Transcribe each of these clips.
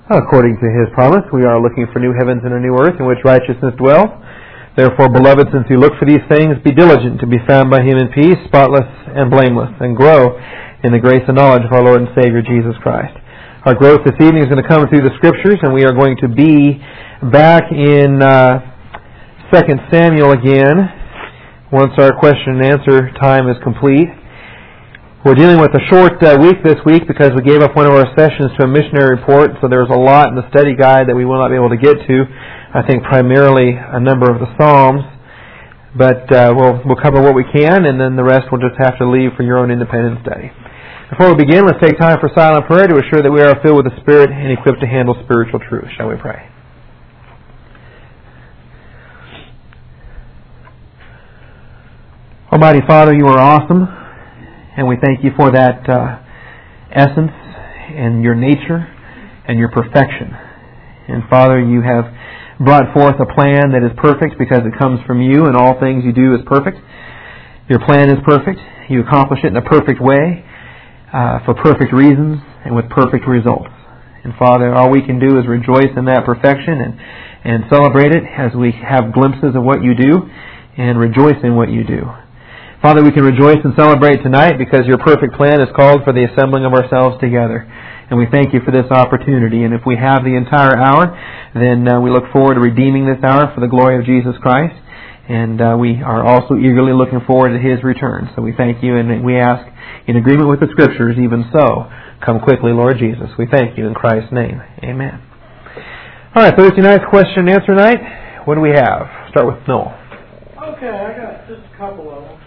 According to His promise, we are looking for new heavens and a new earth in which righteousness dwells. Therefore, beloved, since you look for these things, be diligent to be found by Him in peace, spotless and blameless, and grow in the grace and knowledge of our Lord and Savior, Jesus Christ. Our growth this evening is going to come through the Scriptures, and we are going to be back in 2 Samuel again, once our question and answer time is complete. We're dealing with a short week this week because we gave up one of our sessions to a missionary report, so there's a lot in the study guide that we will not be able to get to. I think primarily a number of the Psalms, but we'll cover what we can, and then the rest we'll just have to leave for your own independent study. Before we begin, let's take time for silent prayer to assure that we are filled with the Spirit and equipped to handle spiritual truth. Shall we pray? Almighty Father, you are awesome, and we thank you for that essence and your nature and your perfection. And Father, you have brought forth a plan that is perfect because it comes from you, and all things you do is perfect. Your plan is perfect. You accomplish it in a perfect way, for perfect reasons, and with perfect results. And Father, all we can do is rejoice in that perfection and celebrate it as we have glimpses of what you do and rejoice in what you do. Father, we can rejoice and celebrate tonight because your perfect plan is called for the assembling of ourselves together. And we thank you for this opportunity. And if we have the entire hour, then we look forward to redeeming this hour for the glory of Jesus Christ. And we are also eagerly looking forward to His return. So we thank you, and we ask, in agreement with the Scriptures, even so, come quickly, Lord Jesus. We thank you in Christ's name. Amen. All right, Thursday night's question and answer night. What do we have? Start with Noel. Okay, I got just a couple of them.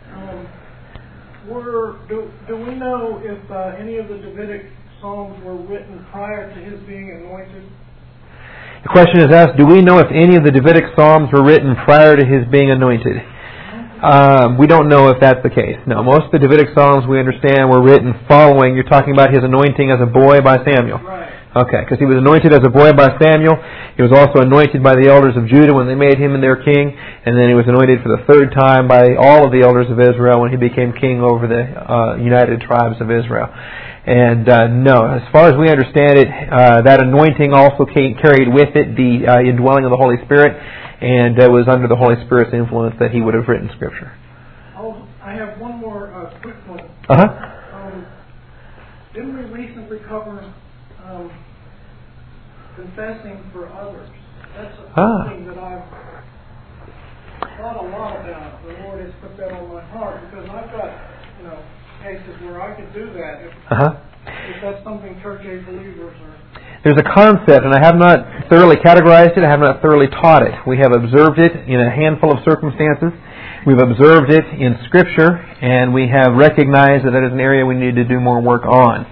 Do we know if any of the Davidic Psalms were written prior to his being anointed? The question is asked, do we know if any of the Davidic Psalms were written prior to his being anointed? We don't know if that's the case. No, most of the Davidic Psalms we understand were written following, you're talking about his anointing as a boy by Samuel. Right. Okay, because he was anointed as a boy by Samuel. He was also anointed by the elders of Judah when they made him their king. And then he was anointed for the third time by all of the elders of Israel when he became king over the united tribes of Israel. And no, as far as we understand it, that anointing also carried with it the indwelling of the Holy Spirit. And it was under the Holy Spirit's influence that he would have written Scripture. Oh, I have one more quick one. Didn't we recently cover confessing for others? That's something that I've thought a lot about. The Lord has put that on my heart because I've got, cases where I could do that. If that's something church age believers are. There's a concept, and I have not thoroughly categorized it. I have not thoroughly taught it. We have observed it in a handful of circumstances. We've observed it in Scripture, and we have recognized that that is an area we need to do more work on.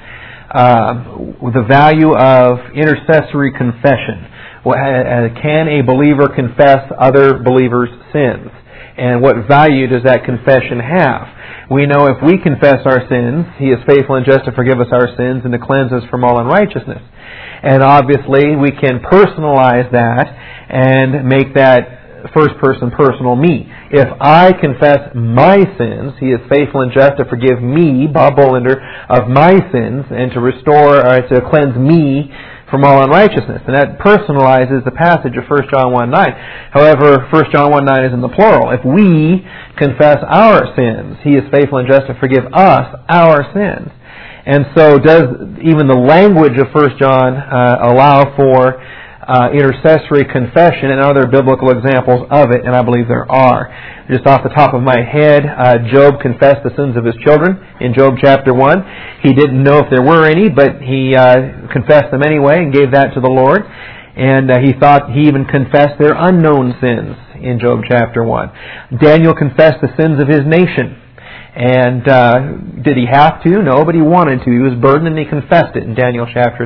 The value of intercessory confession. Can a believer confess other believers' sins? And what value does that confession have? We know if we confess our sins, He is faithful and just to forgive us our sins and to cleanse us from all unrighteousness. And obviously we can personalize that and make that first person personal me. If I confess my sins, He is faithful and just to forgive me, Bob Bolander, of my sins and to restore or to cleanse me from all unrighteousness. And that personalizes the passage of 1 John 1:9. However, 1 John 1:9 is in the plural. If we confess our sins, He is faithful and just to forgive us our sins. And so does even the language of 1 John allow for intercessory confession, and other biblical examples of it, and I believe there are. Just off the top of my head, Job confessed the sins of his children in Job chapter 1. He didn't know if there were any, but he confessed them anyway and gave that to the Lord. And he even confessed their unknown sins in Job chapter 1. Daniel confessed the sins of his nation. And did he have to? No, but he wanted to. He was burdened and he confessed it in Daniel chapter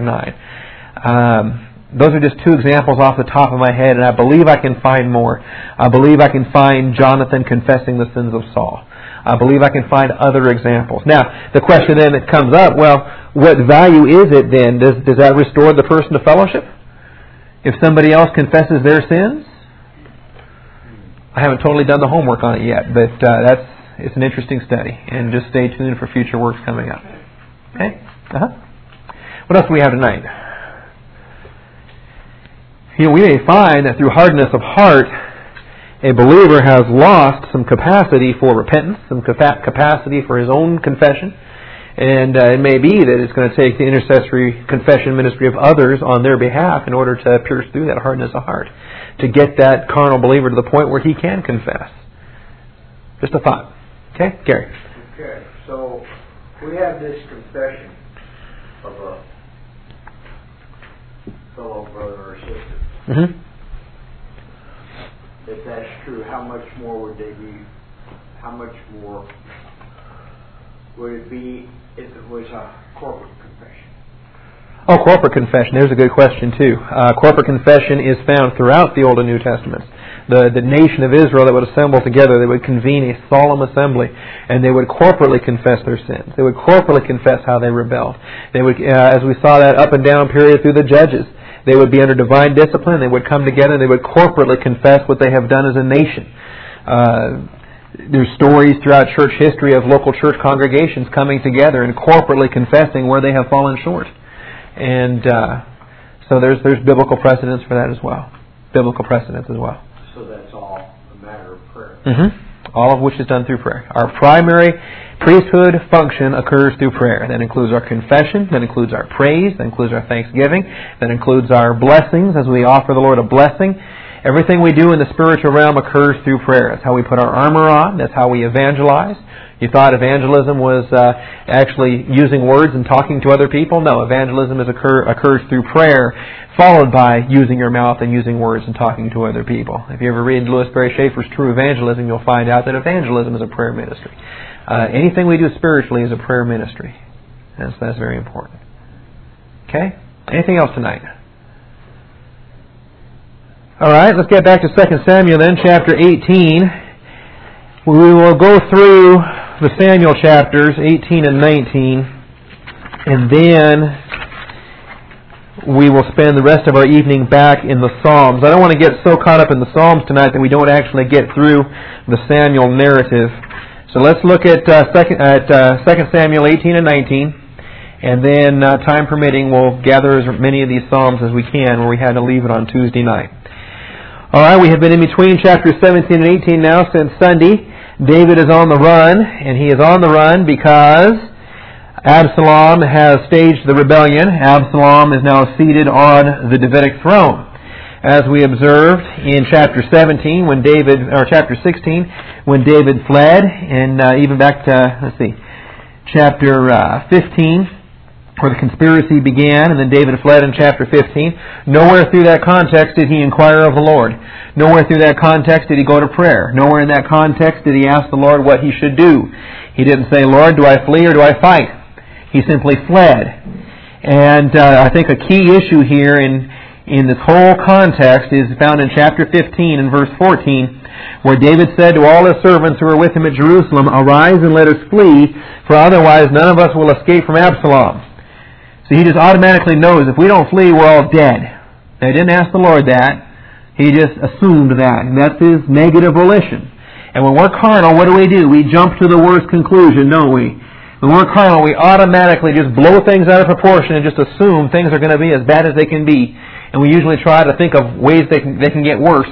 9. Those are just two examples off the top of my head, and I believe I can find more. I believe I can find Jonathan confessing the sins of Saul. I believe I can find other examples. Now, the question then that comes up, well, what value is it then? Does that restore the person to fellowship? If somebody else confesses their sins? I haven't totally done the homework on it yet, but it's an interesting study, and just stay tuned for future works coming up. Okay? What else do we have tonight? we may find that through hardness of heart, a believer has lost some capacity for repentance, some capacity for his own confession. And it may be that it's going to take the intercessory confession ministry of others on their behalf in order to pierce through that hardness of heart, to get that carnal believer to the point where he can confess. Just a thought. Okay, Gary? Okay, so we have this confession of a fellow brother or sister. Mm-hmm. If that's true, how much more would it be if it was a corporate confession? Oh, corporate confession. There's a good question, too. Corporate confession is found throughout the Old and New Testaments. The nation of Israel that would assemble together, they would convene a solemn assembly, and they would corporately confess their sins. They would corporately confess how they rebelled. They would, as we saw that up and down period through the Judges, they would be under divine discipline. They would come together and they would corporately confess what they have done as a nation. There's stories throughout church history of local church congregations coming together and corporately confessing where they have fallen short. And so there's biblical precedence for that as well. Biblical precedence as well. So that's all a matter of prayer. Mm-hmm. All of which is done through prayer. Our primary priesthood function occurs through prayer. That includes our confession, that includes our praise, that includes our thanksgiving, that includes our blessings as we offer the Lord a blessing. Everything we do in the spiritual realm occurs through prayer. That's how we put our armor on. That's how we evangelize. You thought evangelism was actually using words and talking to other people? No, evangelism occurs through prayer, followed by using your mouth and using words and talking to other people. If you ever read Louis Berry Schaefer's True Evangelism, you'll find out that evangelism is a prayer ministry. Anything we do spiritually is a prayer ministry. That's very important. Okay? Anything else tonight? All right, let's get back to 2 Samuel then, chapter 18. We will go through the Samuel chapters, 18 and 19, and then we will spend the rest of our evening back in the Psalms. I don't want to get so caught up in the Psalms tonight that we don't actually get through the Samuel narrative. So let's look at 2 Samuel 18 and 19, and then, time permitting, we'll gather as many of these Psalms as we can where we had to leave it on Tuesday night. All right, we have been in between chapters 17 and 18 now since Sunday. David is on the run, and he is on the run because Absalom has staged the rebellion. Absalom is now seated on the Davidic throne. As we observed in chapter 17, chapter 16, when David fled, and even back to, chapter 15, where the conspiracy began, and then David fled in chapter 15. Nowhere through that context did he inquire of the Lord. Nowhere through that context did he go to prayer. Nowhere in that context did he ask the Lord what he should do. He didn't say, Lord, do I flee or do I fight? He simply fled. And I think a key issue here in this whole context is found in chapter 15 and verse 14, where David said to all his servants who were with him at Jerusalem, Arise and let us flee, for otherwise none of us will escape from Absalom. So he just automatically knows if we don't flee, we're all dead. Now, he didn't ask the Lord that. He just assumed that. And that's his negative volition. And when we're carnal, what do? We jump to the worst conclusion, don't we? When we're carnal, we automatically just blow things out of proportion and just assume things are going to be as bad as they can be. And we usually try to think of ways they can get worse.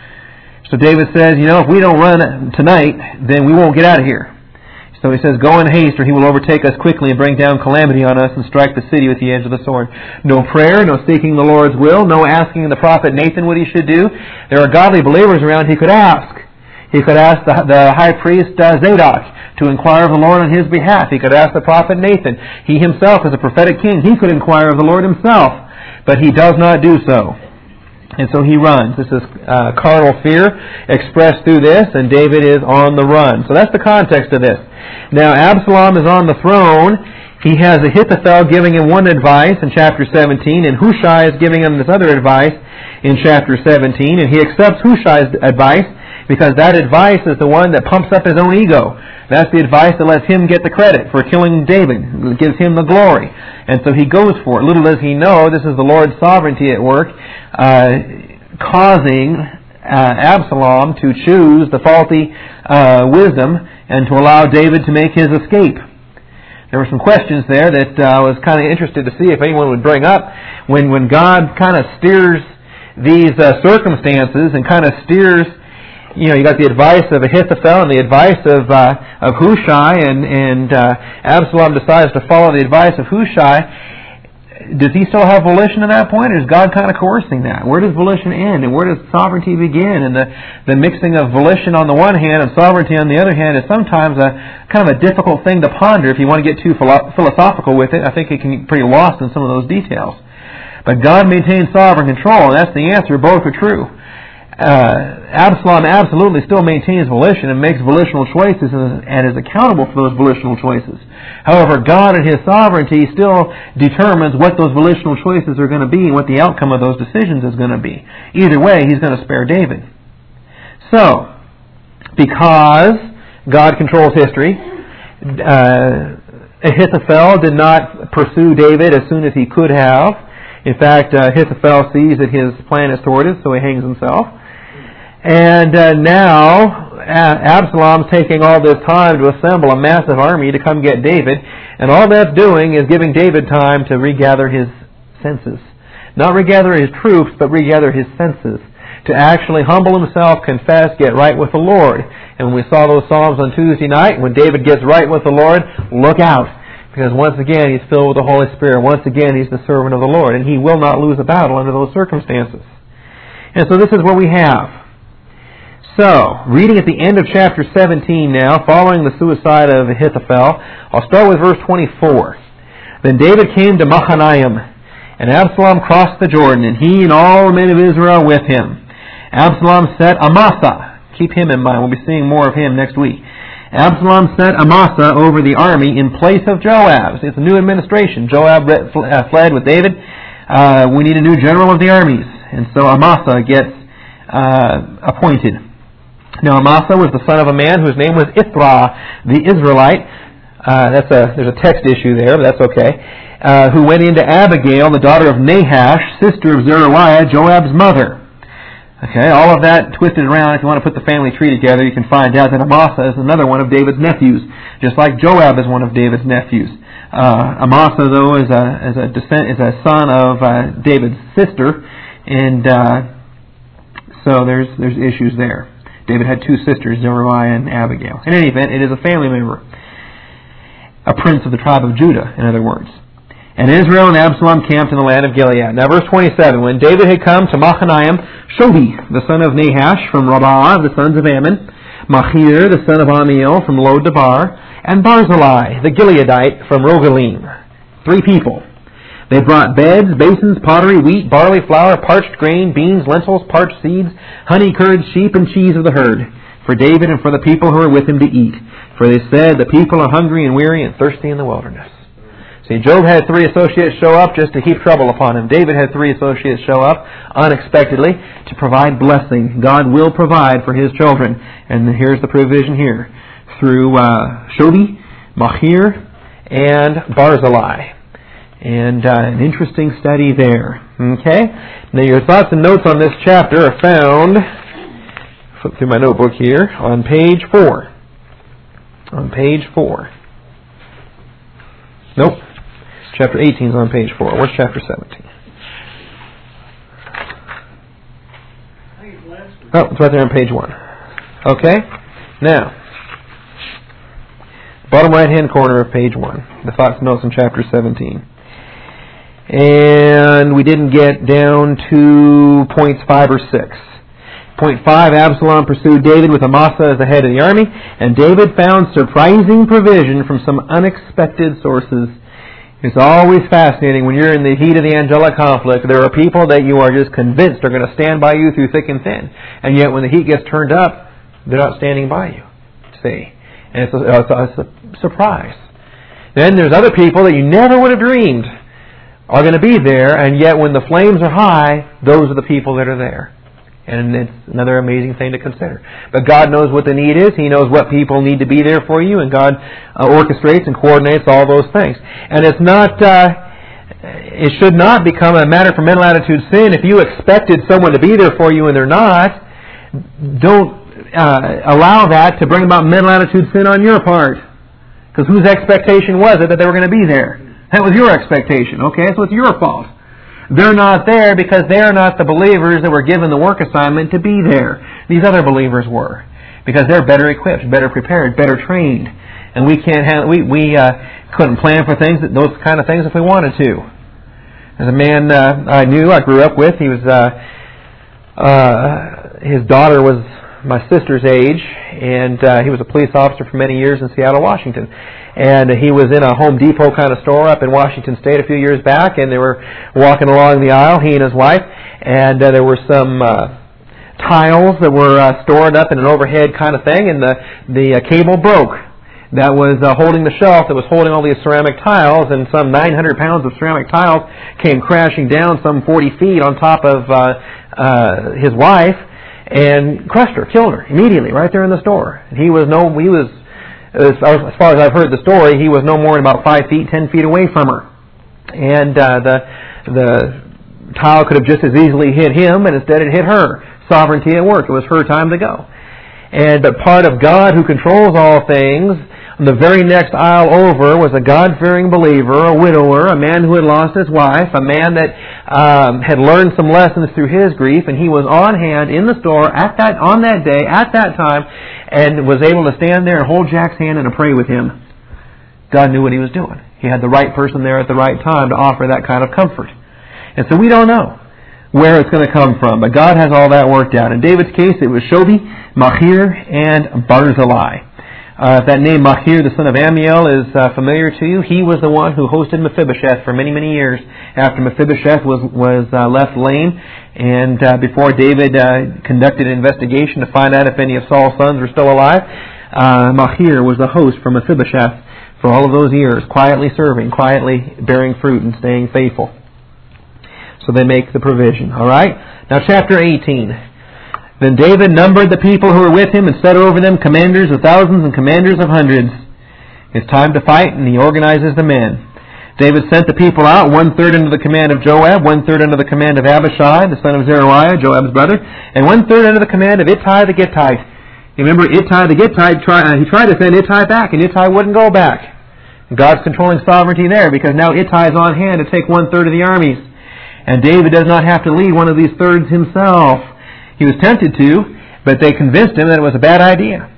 So David says, if we don't run tonight, then we won't get out of here. So he says, Go in haste, or he will overtake us quickly and bring down calamity on us and strike the city with the edge of the sword. No prayer, no seeking the Lord's will, no asking the prophet Nathan what he should do. There are godly believers around he could ask. He could ask the high priest Zadok to inquire of the Lord on his behalf. He could ask the prophet Nathan. He himself is a prophetic king. He could inquire of the Lord himself. But he does not do so. And so he runs. This is carnal fear expressed through this, and David is on the run. So that's the context of this. Now, Absalom is on the throne. He has Ahithophel giving him one advice in chapter 17, and Hushai is giving him this other advice in chapter 17, and he accepts Hushai's advice because that advice is the one that pumps up his own ego. That's the advice that lets him get the credit for killing David, gives him the glory. And so he goes for it. Little does he know, this is the Lord's sovereignty at work, causing Absalom to choose the faulty wisdom and to allow David to make his escape. There were some questions there that I was kind of interested to see if anyone would bring up. When God kind of steers these circumstances and kind of steers. You got the advice of Ahithophel and the advice of Hushai, and Absalom decides to follow the advice of Hushai. Does he still have volition at that point, or is God kind of coercing that? Where does volition end, and where does sovereignty begin? And the mixing of volition on the one hand and sovereignty on the other hand is sometimes a kind of a difficult thing to ponder if you want to get too philosophical with it. I think it can get pretty lost in some of those details. But God maintains sovereign control, and that's the answer. Both are true. Absalom absolutely still maintains volition and makes volitional choices and is accountable for those volitional choices. However, God in His sovereignty still determines what those volitional choices are going to be and what the outcome of those decisions is going to be. Either way, He's going to spare David. So, because God controls history, Ahithophel did not pursue David as soon as he could have. In fact, Ahithophel sees that his plan is thwarted, so he hangs himself. And now Absalom's taking all this time to assemble a massive army to come get David, and all that's doing is giving David time to regather his senses. Not regather his troops, but regather his senses. To actually humble himself, confess, get right with the Lord. And when we saw those Psalms on Tuesday night, when David gets right with the Lord, look out. Because once again, he's filled with the Holy Spirit. Once again, he's the servant of the Lord. And he will not lose a battle under those circumstances. And so this is what we have. So, reading at the end of chapter 17 now, following the suicide of Ahithophel, I'll start with verse 24. Then David came to Mahanaim, and Absalom crossed the Jordan, and he and all the men of Israel with him. Absalom set Amasa. Keep him in mind. We'll be seeing more of him next week. Absalom set Amasa over the army in place of Joab. It's a new administration. Joab fled with David. We need a new general of the armies. And so Amasa gets appointed. Now Amasa was the son of a man whose name was Ithra, the Israelite. There's a text issue there, but that's okay. Who went into Abigail, the daughter of Nahash, sister of Zeruiah, Joab's mother. Okay, all of that twisted around. If you want to put the family tree together, you can find out that Amasa is another one of David's nephews, just like Joab is one of David's nephews. Amasa, though, is a son of David's sister, and so there's issues there. David had two sisters, Zeruiah and Abigail. In any event, it is a family member, a prince of the tribe of Judah, in other words. And Israel and Absalom camped in the land of Gilead. Now verse 27, when David had come to Mahanaim, Shobi, the son of Nahash, from Rabbah, the sons of Ammon, Machir, the son of Amiel, from Lo-Debar, and Barzillai, the Gileadite, from Rogelim. 3 people. They brought beds, basins, pottery, wheat, barley, flour, parched grain, beans, lentils, parched seeds, honey-curd, sheep, and cheese of the herd, for David and for the people who were with him to eat. For they said, the people are hungry and weary and thirsty in the wilderness. See, Job had 3 associates show up just to heap trouble upon him. David had 3 associates show up unexpectedly to provide blessing. God will provide for His children. And here's the provision here. Through Shobi, Machir, and Barzillai. And an interesting study there. Okay? Now your thoughts and notes on this chapter are found, flip through my notebook here, on page 4. On page 4. Nope. Chapter 18 is on page 4. Where's chapter 17? Oh, it's right there on page 1. Okay? Now, bottom right-hand corner of page 1. The thoughts and notes in chapter 17. And we didn't get down to points 5 or 6. Point 5, Absalom pursued David with Amasa as the head of the army, and David found surprising provision from some unexpected sources. It's always fascinating when you're in the heat of the angelic conflict. There are people that you are just convinced are going to stand by you through thick and thin. And yet when the heat gets turned up, they're not standing by you. See? And it's a surprise. Then there's other people that you never would have dreamed are going to be there, and yet when the flames are high, those are the people that are there. And it's another amazing thing to consider. But God knows what the need is. He knows what people need to be there for you, and God orchestrates and coordinates all those things. And it's not, it should not become a matter for mental attitude sin. If you expected someone to be there for you and they're not, don't allow that to bring about mental attitude sin on your part. Because whose expectation was it that they were going to be there? That was your expectation, okay? So it's your fault. They're not there because they are not the believers that were given the work assignment to be there. These other believers were, because they're better equipped, better prepared, better trained, and we couldn't plan for those kind of things if we wanted to. There's a man I grew up with. He was his daughter was my sister's age, and he was a police officer for many years in Seattle, Washington. And he was in a Home Depot kind of store up in Washington State a few years back, and they were walking along the aisle, he and his wife, and there were some tiles that were stored up in an overhead kind of thing, and the cable broke. That was holding the shelf that was holding all these ceramic tiles, and some 900 pounds of ceramic tiles came crashing down some 40 feet on top of his wife, and crushed her, killed her immediately right there in the store. As far as I've heard the story, he was no more than about 5 feet, 10 feet away from her. And the tile could have just as easily hit him, and instead it hit her. Sovereignty at work. It was her time to go. But part of God, who controls all things, on the very next aisle over was a God-fearing believer, a widower, a man who had lost his wife, a man that had learned some lessons through his grief, and he was on hand in the store on that day, at that time, and was able to stand there and hold Jack's hand and to pray with him. God knew what he was doing. He had the right person there at the right time to offer that kind of comfort. And so we don't know where it's going to come from, but God has all that worked out. In David's case, it was Shobi, Machir, and Barzillai. If that name Machir, the son of Amiel, is familiar to you, he was the one who hosted Mephibosheth for many, many years after Mephibosheth was left lame, and before David conducted an investigation to find out if any of Saul's sons were still alive. Machir was the host for Mephibosheth for all of those years, quietly serving, quietly bearing fruit, and staying faithful. So they make the provision. All right? Now chapter 18. Then David numbered the people who were with him and set over them commanders of thousands and commanders of hundreds. It's time to fight, and he organizes the men. David sent the people out, 1/3 under the command of Joab, 1/3 under the command of Abishai, the son of Zeruiah, Joab's brother, and 1/3 under the command of Ittai the Gittite. You remember Ittai the Gittite, he tried to send Ittai back, and Ittai wouldn't go back. God's controlling sovereignty there, because now Ittai is on hand to take 1/3 of the armies. And David does not have to lead one of these thirds himself. He was tempted to, but they convinced him that it was a bad idea.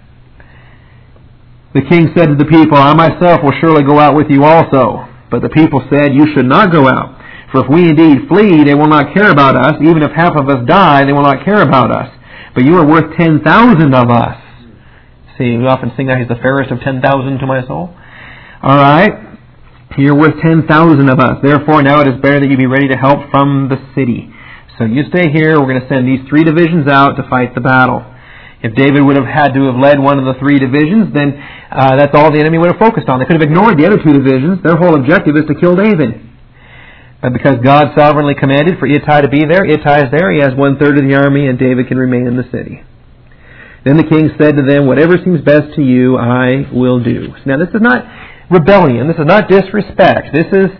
The king said to the people, I myself will surely go out with you also. But the people said, you should not go out. For if we indeed flee, they will not care about us. Even if half of us die, they will not care about us. But you are worth 10,000 of us. See, we often sing that he's the fairest of 10,000 to my soul. All right. You're worth 10,000 of us. Therefore, now it is better that you be ready to help from the city. So you stay here. We're going to send these 3 divisions out to fight the battle. If David would have had to have led one of the 3 divisions, then that's all the enemy would have focused on. They could have ignored the other 2 divisions. Their whole objective is to kill David. But because God sovereignly commanded for Ittai to be there, Ittai is there. He has 1/3 of the army, and David can remain in the city. Then the king said to them, whatever seems best to you, I will do. Now this is not rebellion. This is not disrespect. This is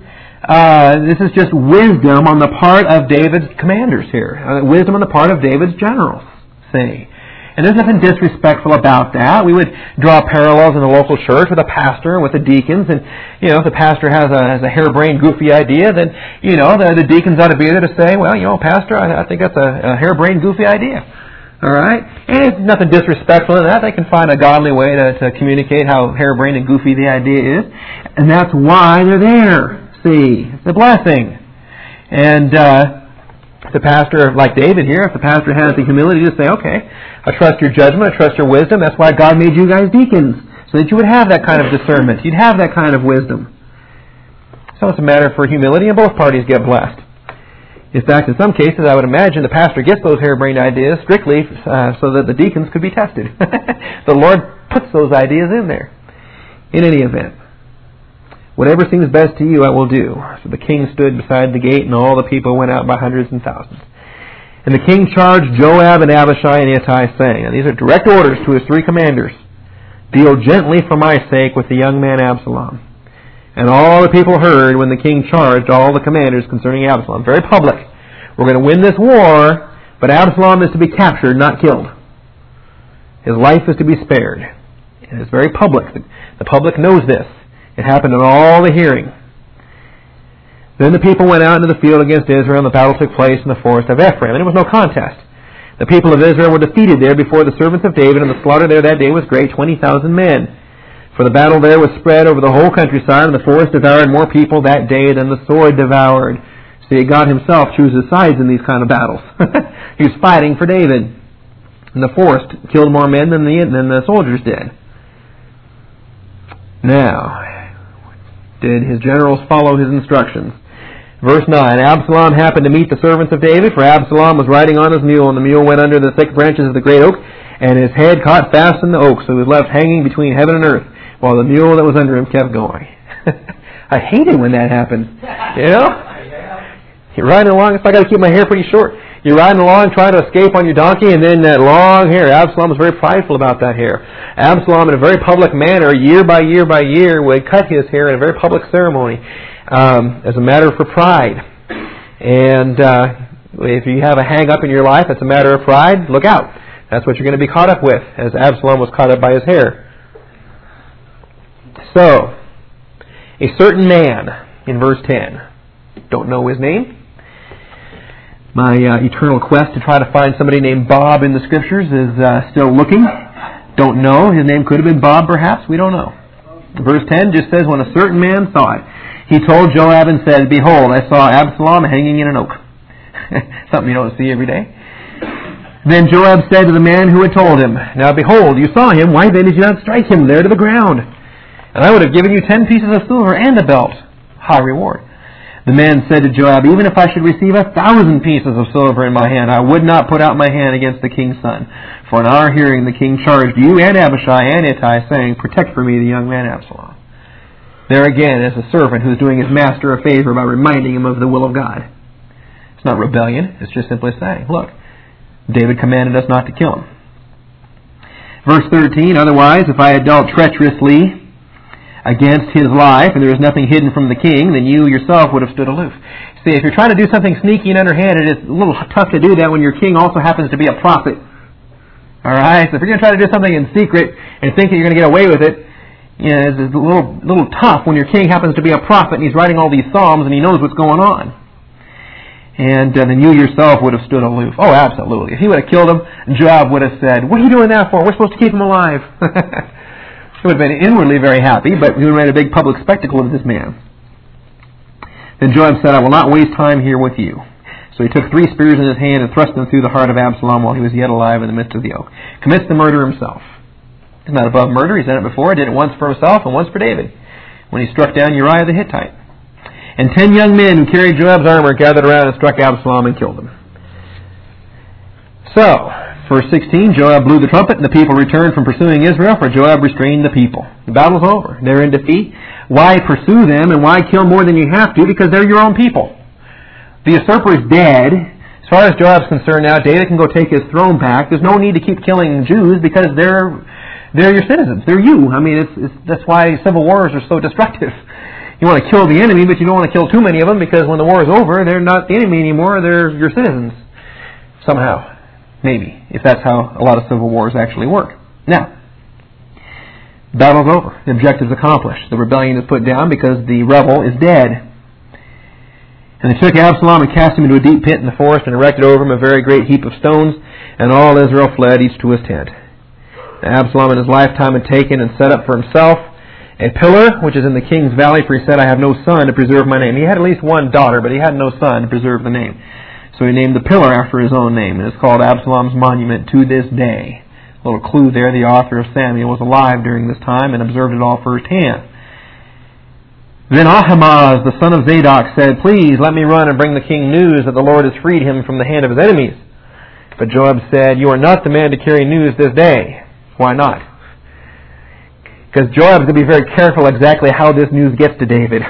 just wisdom on the part of David's commanders here. Wisdom on the part of David's generals, say. And there's nothing disrespectful about that. We would draw parallels in the local church with a pastor and with the deacons. And, if the pastor has a harebrained, goofy idea, then, the deacons ought to be there to say, well, pastor, I think that's a harebrained, goofy idea. All right? And there's nothing disrespectful in that. They can find a godly way to communicate how harebrained and goofy the idea is. And that's why they're there. See, it's a blessing. And the pastor, like David here, if the pastor has the humility to say, okay, I trust your judgment, I trust your wisdom, that's why God made you guys deacons, so that you would have that kind of discernment, you'd have that kind of wisdom. So it's a matter for humility, and both parties get blessed. In fact, in some cases, I would imagine the pastor gets those harebrained ideas strictly so that the deacons could be tested. The Lord puts those ideas in there. In any event, whatever seems best to you, I will do. So the king stood beside the gate, and all the people went out by hundreds and thousands. And the king charged Joab and Abishai and Ittai, saying, and these are direct orders to his 3 commanders, deal gently for my sake with the young man Absalom. And all the people heard when the king charged all the commanders concerning Absalom. Very public. We're going to win this war, but Absalom is to be captured, not killed. His life is to be spared. And it's very public. The public knows this. It happened in all the hearing. Then the people went out into the field against Israel, and the battle took place in the forest of Ephraim. And it was no contest. The people of Israel were defeated there before the servants of David, and the slaughter there that day was great, 20,000 men. For the battle there was spread over the whole countryside, and the forest devoured more people that day than the sword devoured. See, God himself chooses sides in these kind of battles. He was fighting for David. And the forest killed more men than the soldiers did. Now, did his generals follow his instructions? Verse 9, Absalom happened to meet the servants of David, for Absalom was riding on his mule, and the mule went under the thick branches of the great oak, and his head caught fast in the oak, so he was left hanging between heaven and earth, while the mule that was under him kept going. I hate it when that happens. You know? You're riding along, it's like I got to keep my hair pretty short. You're riding along trying to escape on your donkey, and then that long hair. Absalom was very prideful about that hair. Absalom, in a very public manner, year by year by year, would cut his hair in a very public ceremony. As a matter for pride. And if you have a hang-up in your life that's a matter of pride, look out. That's what you're going to be caught up with, as Absalom was caught up by his hair. So, a certain man, in verse 10, don't know his name. My eternal quest to try to find somebody named Bob in the Scriptures is still looking. Don't know. His name could have been Bob, perhaps. We don't know. Verse 10 just says, when a certain man saw it, he told Joab and said, behold, I saw Absalom hanging in an oak. Something you don't see every day. Then Joab said to the man who had told him, now behold, you saw him, why then did you not strike him there to the ground? And I would have given you 10 pieces of silver and a belt. High reward. The man said to Joab, even if I should receive 1,000 pieces of silver in my hand, I would not put out my hand against the king's son. For in our hearing the king charged you and Abishai and Ittai, saying, protect for me the young man Absalom. There again is a servant who's doing his master a favor by reminding him of the will of God. It's not rebellion. It's just simply saying, look, David commanded us not to kill him. Verse 13, otherwise, if I had dealt treacherously against his life, and there is nothing hidden from the king, then you yourself would have stood aloof. See, if you're trying to do something sneaky and underhanded, it's a little tough to do that when your king also happens to be a prophet. Alright, so if you're going to try to do something in secret and think that you're going to get away with it, you know, it's a little tough when your king happens to be a prophet and he's writing all these psalms and he knows what's going on. And then you yourself would have stood aloof. Oh, absolutely. If he would have killed him, Joab would have said, what are you doing that for? We're supposed to keep him alive. He would have been inwardly very happy, but he would have made a big public spectacle of this man. Then Joab said, I will not waste time here with you. So he took 3 spears in his hand and thrust them through the heart of Absalom while he was yet alive in the midst of the oak. Commits the murder himself. He's not above murder. He's done it before. He did it once for himself and once for David, when he struck down Uriah the Hittite. And 10 young men who carried Joab's armor gathered around and struck Absalom and killed him. So, verse 16, Joab blew the trumpet, and the people returned from pursuing Israel, for Joab restrained the people. The battle's over. They're in defeat. Why pursue them, and why kill more than you have to? Because they're your own people. The usurper is dead. As far as Joab's concerned now, David can go take his throne back. There's no need to keep killing Jews because they're your citizens. They're you. I mean, that's why civil wars are so destructive. You want to kill the enemy, but you don't want to kill too many of them, because when the war is over, they're not the enemy anymore. They're your citizens. Somehow. Maybe. If that's how a lot of civil wars actually work. Now, battle's over. The objective's accomplished. The rebellion is put down because the rebel is dead. And they took Absalom and cast him into a deep pit in the forest and erected over him a very great heap of stones, and all Israel fled, each to his tent. Absalom in his lifetime had taken and set up for himself a pillar, which is in the king's valley, for he said, I have no son to preserve my name. He had at least one daughter, but he had no son to preserve the name. So he named the pillar after his own name, and it's called Absalom's Monument to this day. A little clue there, the author of Samuel was alive during this time and observed it all firsthand. Then Ahimaaz, the son of Zadok, said, please let me run and bring the king news that the Lord has freed him from the hand of his enemies. But Joab said, you are not the man to carry news this day. Why not? Because Joab's going to be very careful exactly how this news gets to David.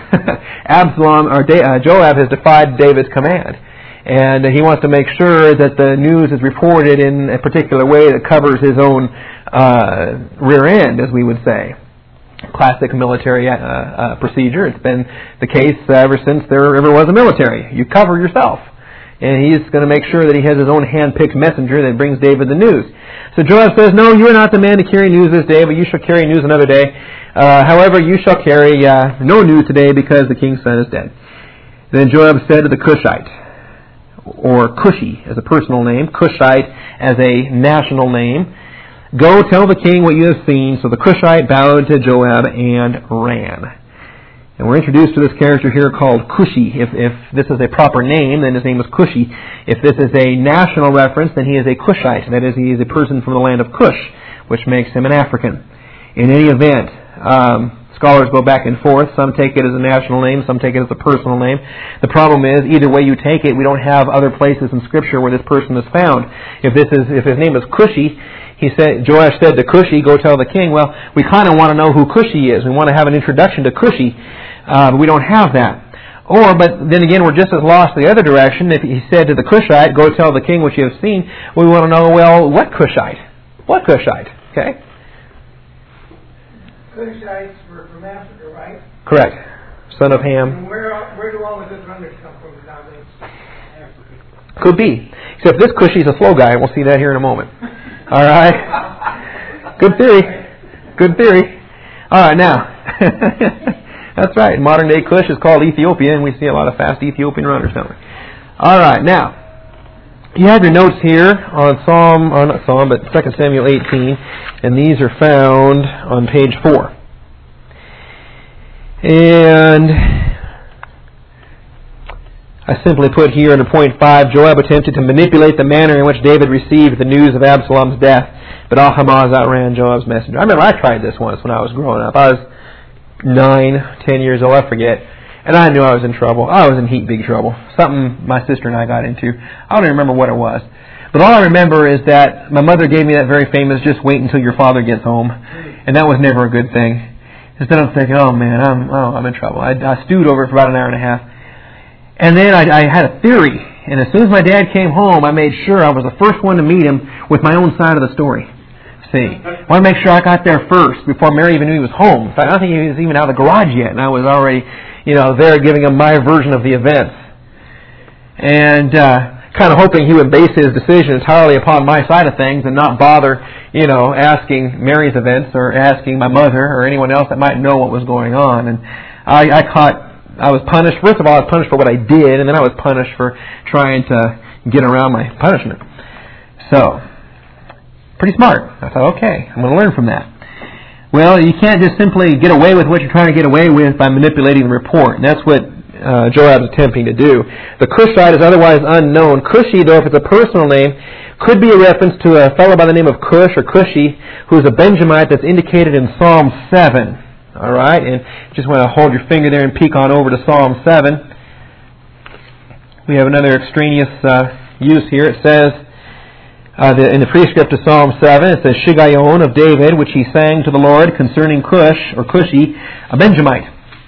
Joab has defied David's command. And he wants to make sure that the news is reported in a particular way that covers his own rear end, as we would say. Classic military procedure. It's been the case ever since there ever was a military. You cover yourself. And he's going to make sure that he has his own hand-picked messenger that brings David the news. So Joab says, no, you are not the man to carry news this day, but you shall carry news another day. However, you shall carry no news today because the king's son is dead. Then Joab said to the Cushite, or Cushi as a personal name, Cushite as a national name, "Go tell the king what you have seen." So the Cushite bowed to Joab and ran. And we're introduced to this character here called Cushi. If this is a proper name, then his name is Cushi. If this is a national reference, then he is a Cushite. That is, he is a person from the land of Cush, which makes him an African. In any event, scholars go back and forth. Some take it as a national name, some take it as a personal name. The problem is, either way you take it, we don't have other places in Scripture where this person is found. If his name is Cushi, Joash said to Cushi, "Go tell the king." Well, we kind of want to know who Cushi is. We want to have an introduction to Cushi. We don't have that. But then again, we're just as lost the other direction. If he said to the Cushite, "Go tell the king what you have seen," we want to know, well, what Cushite? What Cushite? Okay? Cushites were from Africa, right? Correct. Son of Ham. And where do all of his runners come from nowadays? Africa. Could be. Except this Cushi's a slow guy, and we'll see that here in a moment. All right? Good theory. Good theory. All right, now. That's right. Modern day Cush is called Ethiopia, and we see a lot of fast Ethiopian runners, don't we? All right, now. You have your notes here on not Psalm, but 2 Samuel 18, and these are found on page 4. And I simply put here under point 5, Joab attempted to manipulate the manner in which David received the news of Absalom's death, but Ahimaaz outran Joab's messenger. I remember I tried this once when I was growing up. I was 9, 10 years old, I forget. And I knew I was in trouble. I was in big trouble. Something my sister and I got into. I don't even remember what it was. But all I remember is that my mother gave me that very famous, "Just wait until your father gets home." And that was never a good thing. Instead I'm thinking, oh man, I'm in trouble. I stewed over it for about an hour and a half. And then I had a theory. And as soon as my dad came home, I made sure I was the first one to meet him with my own side of the story. See, I want to make sure I got there first before Mary even knew he was home. In fact, I don't think he was even out of the garage yet, and I was already, there giving him my version of the events. And kind of hoping he would base his decision entirely upon my side of things and not bother, asking Mary's events or asking my mother or anyone else that might know what was going on. And I was punished. First of all, I was punished for what I did, and then I was punished for trying to get around my punishment. So, pretty smart. I thought, okay, I'm going to learn from that. Well, you can't just simply get away with what you're trying to get away with by manipulating the report. And that's what Joab is attempting to do. The Cushite is otherwise unknown. Cushi, though, if it's a personal name, could be a reference to a fellow by the name of Cush or Cushi, who is a Benjamite that's indicated in Psalm 7. All right? And just want to hold your finger there and peek on over to Psalm 7. We have another extraneous use here. It says, in the prescript of Psalm 7, it says, Shigayon of David, which he sang to the Lord concerning Cush, or Cushi, a Benjamite.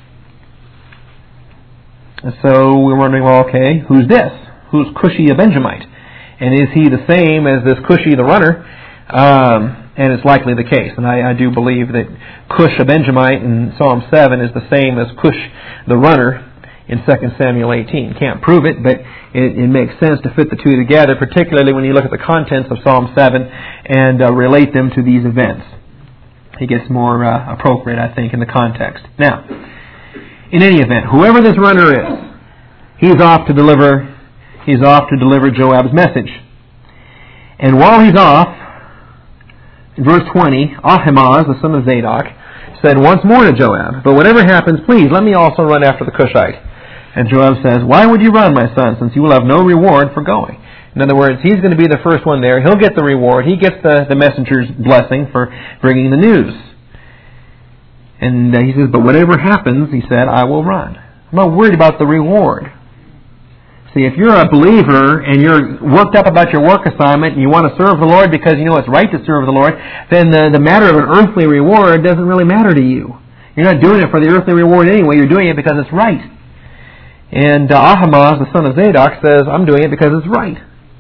And so we're wondering, well, okay, who's this? Who's Cushi, a Benjamite? And is he the same as this Cushi, the runner? And it's likely the case. And I do believe that Cush, a Benjamite, in Psalm 7 is the same as Cush, the runner, in 2 Samuel 18. Can't prove it, but it makes sense to fit the two together, particularly when you look at the contents of Psalm 7 and relate them to these events. It gets more appropriate, I think, in the context. Now, in any event, whoever this runner is, he's off to deliver Joab's message. And while he's off, in verse 20, Ahimaaz, the son of Zadok, said once more to Joab, "But whatever happens, please let me also run after the Cushite." And Joab says, "Why would you run, my son, since you will have no reward for going?" In other words, he's going to be the first one there. He'll get the reward. He gets the messenger's blessing for bringing the news. And he says, "But whatever happens," he said, "I will run." I'm not worried about the reward. See, if you're a believer and you're worked up about your work assignment and you want to serve the Lord because you know it's right to serve the Lord, then the matter of an earthly reward doesn't really matter to you. You're not doing it for the earthly reward anyway. You're doing it because it's right. And Ahimaaz, the son of Zadok, says, "I'm doing it because it's right."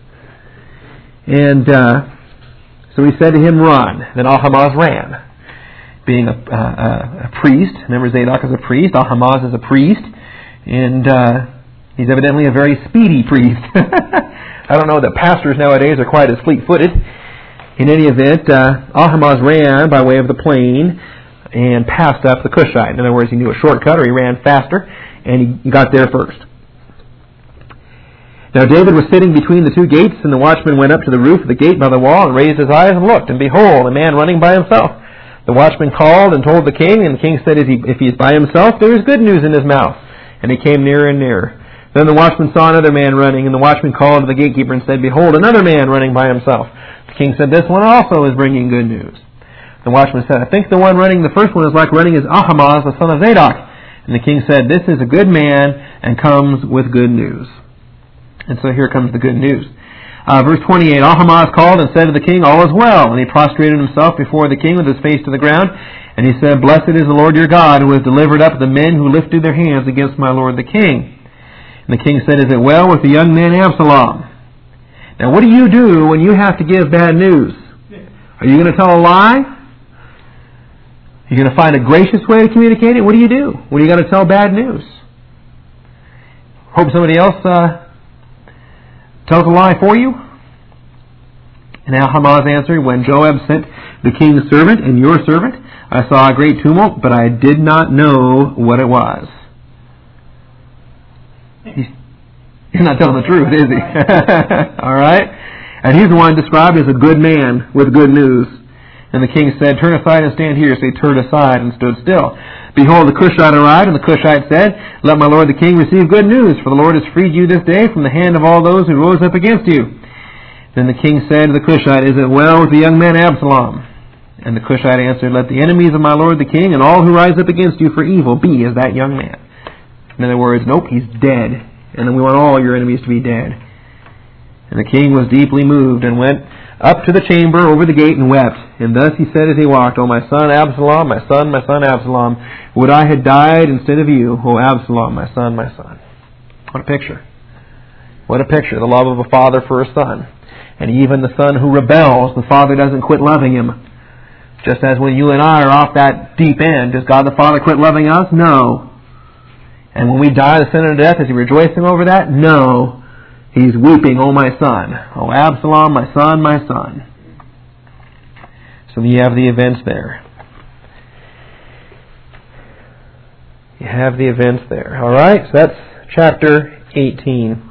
And so he said to him, "Run." Then Ahimaaz ran. Being a priest, remember Zadok is a priest, Ahimaaz is a priest, and he's evidently a very speedy priest. I don't know that pastors nowadays are quite as fleet-footed. In any event, Ahimaaz ran by way of the plain and passed up the Cushite. In other words, he knew a shortcut, or he ran faster, and he got there first. Now David was sitting between the two gates, and the watchman went up to the roof of the gate by the wall, and raised his eyes and looked, and behold, a man running by himself. The watchman called and told the king, and the king said, if he is by himself, there is good news in his mouth. And he came nearer and nearer. Then the watchman saw another man running, and the watchman called to the gatekeeper and said, behold, another man running by himself. The king said, this one also is bringing good news. The watchman said, I think the one running, the first one is like running as Ahimaaz, the son of Zadok. And the king said, this is a good man and comes with good news. And so here comes the good news. Verse 28, Ahimaaz called and said to the king, all is well. And he prostrated himself before the king with his face to the ground. And he said, blessed is the Lord your God, who has delivered up the men who lifted their hands against my lord the king. And the king said, is it well with the young man Absalom? Now what do you do when you have to give bad news? Are you going to tell a lie? Are you going to find a gracious way to communicate it? What do you do when you got to tell bad news? Hope somebody else tells a lie for you? And Ahimaaz answered, when Joab sent the king's servant and your servant, I saw a great tumult, but I did not know what it was. He's not telling the truth, is he? All right? And he's the one described as a good man with good news. And the king said, turn aside and stand here. So he turned aside and stood still. Behold, the Cushite arrived, and the Cushite said, let my lord the king receive good news, for the Lord has freed you this day from the hand of all those who rose up against you. Then the king said to the Cushite, is it well with the young man Absalom? And the Cushite answered, let the enemies of my lord the king and all who rise up against you for evil be as that young man. In other words, nope, he's dead. And then we want all your enemies to be dead. And the king was deeply moved and went up to the chamber over the gate and wept. And thus he said as he walked, O my son Absalom, my son Absalom, would I had died instead of you, O Absalom, my son, my son. What a picture. What a picture. The love of a father for a son. And even the son who rebels, the father doesn't quit loving him. Just as when you and I are off that deep end, does God the Father quit loving us? No. And when we die the sin of death, is he rejoicing over that? No. He's weeping, O my son. O Absalom, my son, my son. So you have the events there. You have the events there. All right, so that's chapter 18.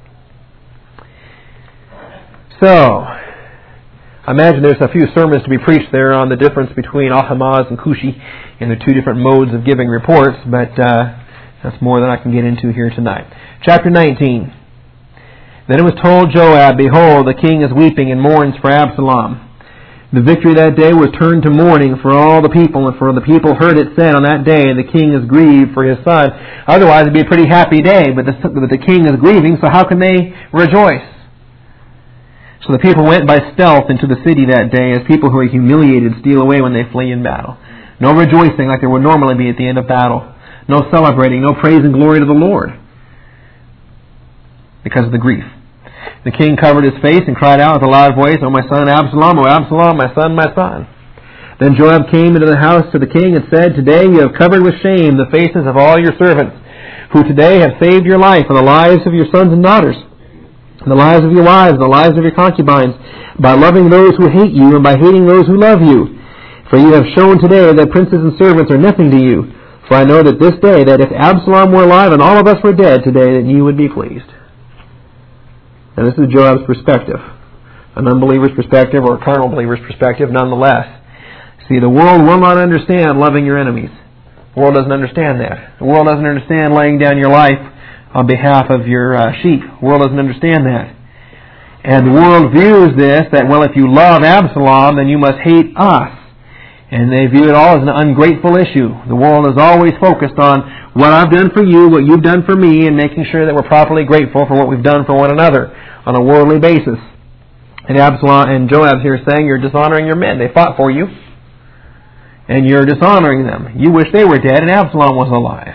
So, I imagine there's a few sermons to be preached there on the difference between Ahimaaz and Cushi in the two different modes of giving reports, but that's more than I can get into here tonight. Chapter 19. Then it was told Joab, behold, the king is weeping and mourns for Absalom. The victory that day was turned to mourning for all the people, and for the people heard it said on that day, the king is grieved for his son. Otherwise it would be a pretty happy day, but the king is grieving, so how can they rejoice? So the people went by stealth into the city that day, as people who are humiliated steal away when they flee in battle. No rejoicing like there would normally be at the end of battle. No celebrating, no praise and glory to the Lord, because of the grief. The king covered his face and cried out with a loud voice, O my son Absalom, O Absalom, my son, my son. Then Joab came into the house to the king and said, Today you have covered with shame the faces of all your servants, who today have saved your life and the lives of your sons and daughters, and the lives of your wives, and the lives of your concubines, by loving those who hate you and by hating those who love you. For you have shown today that princes and servants are nothing to you. For I know that this day, that if Absalom were alive and all of us were dead today, that you would be pleased. And this is Joab's perspective. An unbeliever's perspective, or a carnal believer's perspective, nonetheless. See, the world will not understand loving your enemies. The world doesn't understand that. The world doesn't understand laying down your life on behalf of your sheep. The world doesn't understand that. And the world views this, that, well, if you love Absalom, then you must hate us. And they view it all as an ungrateful issue. The world is always focused on what I've done for you, what you've done for me, and making sure that we're properly grateful for what we've done for one another on a worldly basis. And Absalom and Joab's here saying, you're dishonoring your men. They fought for you, and you're dishonoring them. You wish they were dead and Absalom was alive.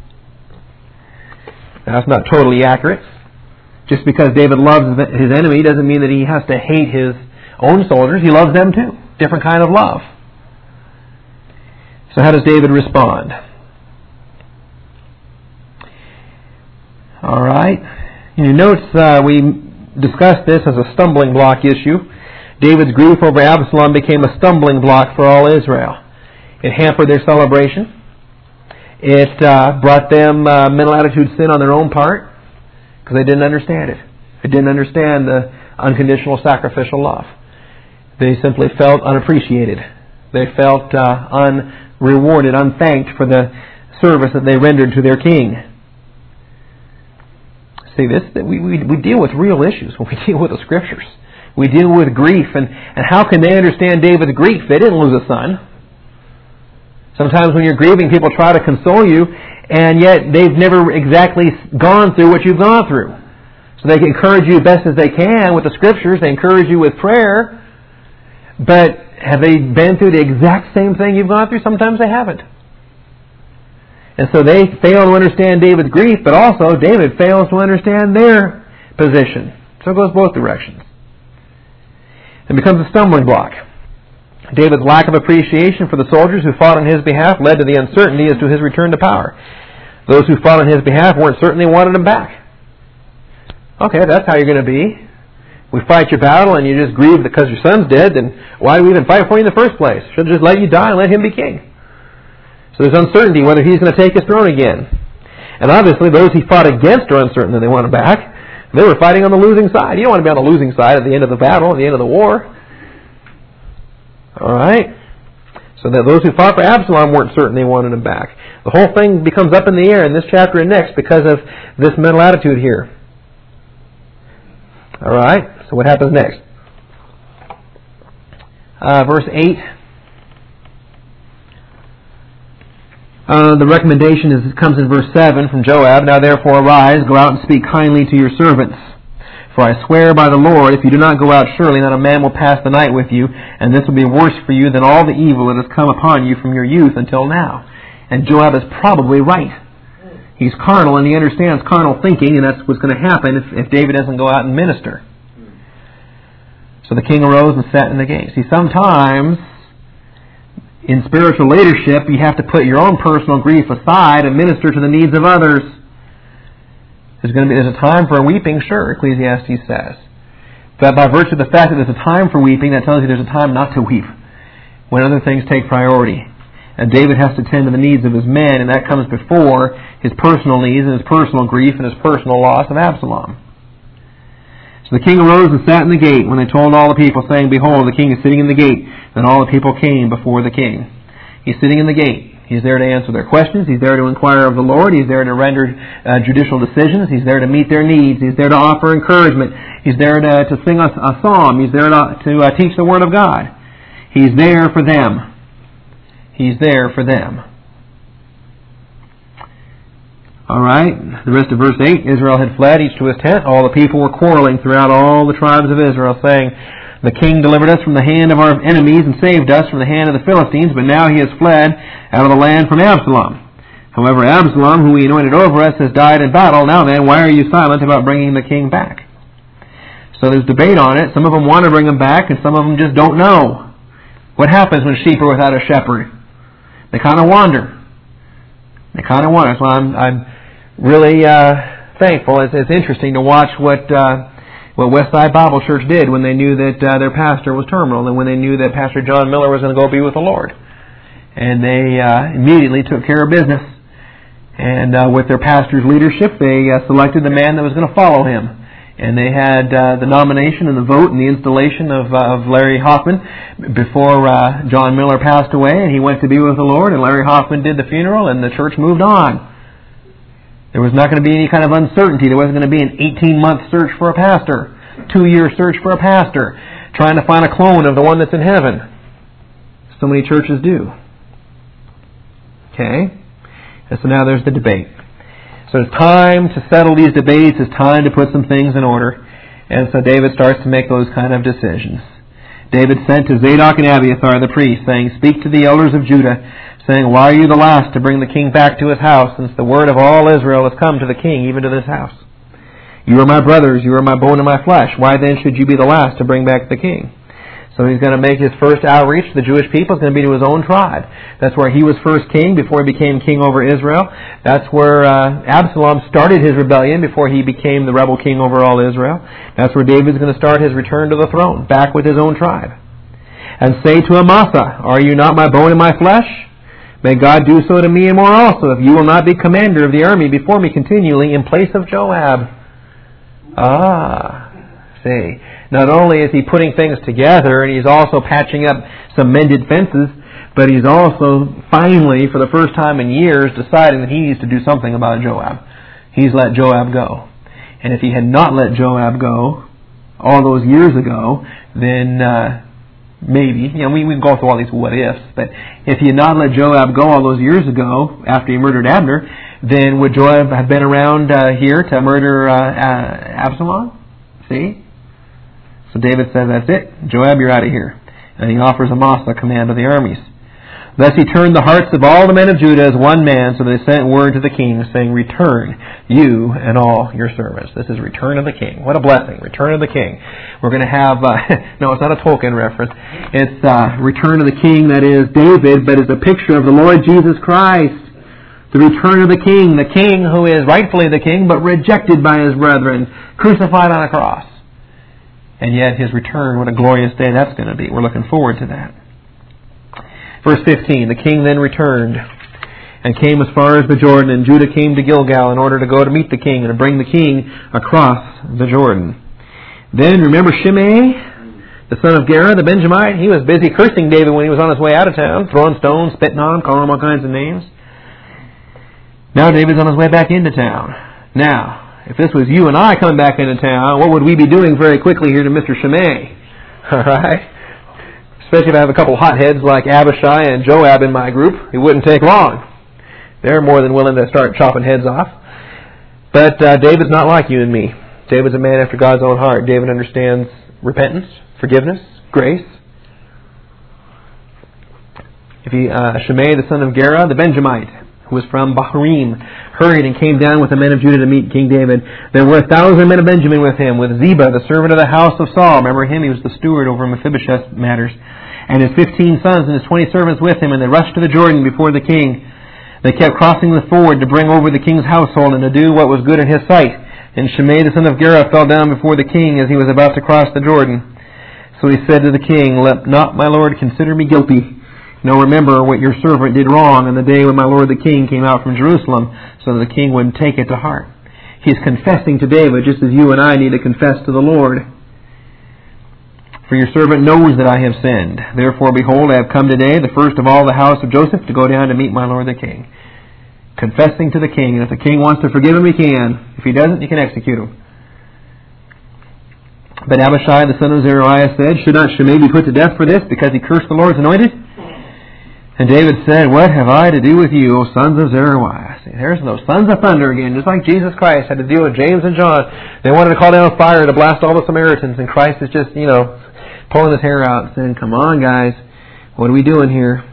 Now, that's not totally accurate. Just because David loves his enemy doesn't mean that he has to hate his own soldiers. He loves them too. Different kind of love. So how does David respond? All right. You notice we discussed this as a stumbling block issue. David's grief over Absalom became a stumbling block for all Israel. It hampered their celebration. It brought them mental attitude sin on their own part, because they didn't understand it. They didn't understand the unconditional sacrificial love. They simply felt unappreciated. They felt unrewarded, unthanked for the service that they rendered to their king. See, we deal with real issues when we deal with the Scriptures. We deal with grief, and how can they understand David's grief? They didn't lose a son. Sometimes when you're grieving, people try to console you, and yet they've never exactly gone through what you've gone through. So they encourage you best as they can with the Scriptures. They encourage you with prayer. But have they been through the exact same thing you've gone through? Sometimes they haven't. And so they fail to understand David's grief, but also David fails to understand their position. So it goes both directions. It becomes a stumbling block. David's lack of appreciation for the soldiers who fought on his behalf led to the uncertainty as to his return to power. Those who fought on his behalf weren't certain they wanted him back. Okay, that's how you're going to be. We fight your battle and you just grieve because your son's dead, then why do we even fight for you in the first place? Should just let you die and let him be king. So there's uncertainty whether he's going to take his throne again. And obviously those he fought against are uncertain that they want him back. They were fighting on the losing side. You don't want to be on the losing side at the end of the battle, at the end of the war. Alright? So that those who fought for Absalom weren't certain they wanted him back. The whole thing becomes up in the air in this chapter and next because of this mental attitude here. Alright? So what happens next? Verse 8. The recommendation comes in verse 7 from Joab. Now therefore arise, go out and speak kindly to your servants. For I swear by the Lord, if you do not go out, surely not a man will pass the night with you, and this will be worse for you than all the evil that has come upon you from your youth until now. And Joab is probably right. He's carnal, and he understands carnal thinking, and that's what's going to happen if David doesn't go out and minister. So the king arose and sat in the gate. See, sometimes in spiritual leadership, you have to put your own personal grief aside and minister to the needs of others. There's a time for weeping, sure, Ecclesiastes says. But by virtue of the fact that there's a time for weeping, that tells you there's a time not to weep, when other things take priority. And David has to tend to the needs of his men, and that comes before his personal needs and his personal grief and his personal loss of Absalom. So the king arose and sat in the gate when they told all the people, saying, Behold, the king is sitting in the gate. Then all the people came before the king. He's sitting in the gate. He's there to answer their questions. He's there to inquire of the Lord. He's there to render judicial decisions. He's there to meet their needs. He's there to offer encouragement. He's there to sing a psalm. He's there to teach the Word of God. He's there for them. He's there for them. Alright, the rest of verse 8, Israel had fled, each to his tent. All the people were quarreling throughout all the tribes of Israel, saying, The king delivered us from the hand of our enemies and saved us from the hand of the Philistines, but now he has fled out of the land from Absalom. However, Absalom, who we anointed over us, has died in battle. Now then, why are you silent about bringing the king back? So there's debate on it. Some of them want to bring him back, and some of them just don't know. What happens when sheep are without a shepherd? They kind of wander. So I'm really thankful. It's interesting to watch what Westside Bible Church did when they knew that their pastor was terminal, and when they knew that Pastor John Miller was going to go be with the Lord. And they immediately took care of business. And with their pastor's leadership, they selected the man that was going to follow him. And they had the nomination and the vote and the installation of Larry Hoffman before John Miller passed away, and he went to be with the Lord, and Larry Hoffman did the funeral, and the church moved on. There was not going to be any kind of uncertainty. There wasn't going to be an 18-month search for a pastor, 2-year search for a pastor, trying to find a clone of the one that's in heaven. So many churches do. Okay? And so now there's the debate. So it's time to settle these debates. It's time to put some things in order. And so David starts to make those kind of decisions. David sent to Zadok and Abiathar the priests, saying, Speak to the elders of Judah, saying, Why are you the last to bring the king back to his house, since the word of all Israel has come to the king, even to this house? You are my brothers, you are my bone and my flesh. Why then should you be the last to bring back the king? So he's going to make his first outreach to the Jewish people. It's going to be to his own tribe. That's where he was first king before he became king over Israel. That's where Absalom started his rebellion before he became the rebel king over all Israel. That's where David's going to start his return to the throne, back with his own tribe. And say to Amasa, Are you not my bone and my flesh? May God do so to me and more also, if you will not be commander of the army before me continually in place of Joab. See. Not only is he putting things together, and he's also patching up some mended fences, but he's also finally, for the first time in years, deciding that he needs to do something about Joab. He's let Joab go. And if he had not let Joab go all those years ago, then maybe, we can go through all these what ifs, but if he had not let Joab go all those years ago, after he murdered Abner, then would Joab have been around here to murder Absalom? See? So David says, that's it. Joab, you're out of here. And he offers Amasa command of the armies. Thus he turned the hearts of all the men of Judah as one man, so they sent word to the king, saying, return, you and all your servants. This is return of the king. What a blessing. Return of the king. We're going to have, no, it's not a Tolkien reference. It's return of the king, that is David, but it's a picture of the Lord Jesus Christ. The return of the king who is rightfully the king, but rejected by his brethren, crucified on a cross. And yet his return, what a glorious day that's going to be. We're looking forward to that. Verse 15, the king then returned and came as far as the Jordan, and Judah came to Gilgal in order to go to meet the king and to bring the king across the Jordan. Then remember Shimei, the son of Gera, the Benjamite? He was busy cursing David when he was on his way out of town, throwing stones, spitting on him, calling him all kinds of names. Now David's on his way back into town. Now, if this was you and I coming back into town, what would we be doing very quickly here to Mr. Shimei? All right? Especially if I have a couple hotheads like Abishai and Joab in my group, it wouldn't take long. They're more than willing to start chopping heads off. But David's not like you and me. David's a man after God's own heart. David understands repentance, forgiveness, grace. Shimei, the son of Gera, the Benjamite, who was from Bahurim, hurried and came down with the men of Judah to meet King David. There were 1,000 men of Benjamin with him, with Ziba, the servant of the house of Saul. Remember him? He was the steward over Mephibosheth's matters. And his 15 sons and his 20 servants with him, and they rushed to the Jordan before the king. They kept crossing the ford to bring over the king's household and to do what was good in his sight. And Shimei, the son of Gera, fell down before the king as he was about to cross the Jordan. So he said to the king, let not my lord consider me guilty. No, remember what your servant did wrong on the day when my lord the king came out from Jerusalem, so that the king wouldn't take it to heart. He's confessing to David, just as you and I need to confess to the Lord. For your servant knows that I have sinned. Therefore, behold, I have come today, the first of all the house of Joseph, to go down to meet my lord the king. Confessing to the king, and if the king wants to forgive him, he can. If he doesn't, he can execute him. But Abishai, the son of Zeruiah, said, should not Shimei be put to death for this, because he cursed the Lord's anointed? And David said, what have I to do with you, O sons of Zeruiah? See, there's those sons of thunder again, just like Jesus Christ had to deal with James and John. They wanted to call down fire to blast all the Samaritans, and Christ is just, pulling his hair out and saying, come on, guys, what are we doing here?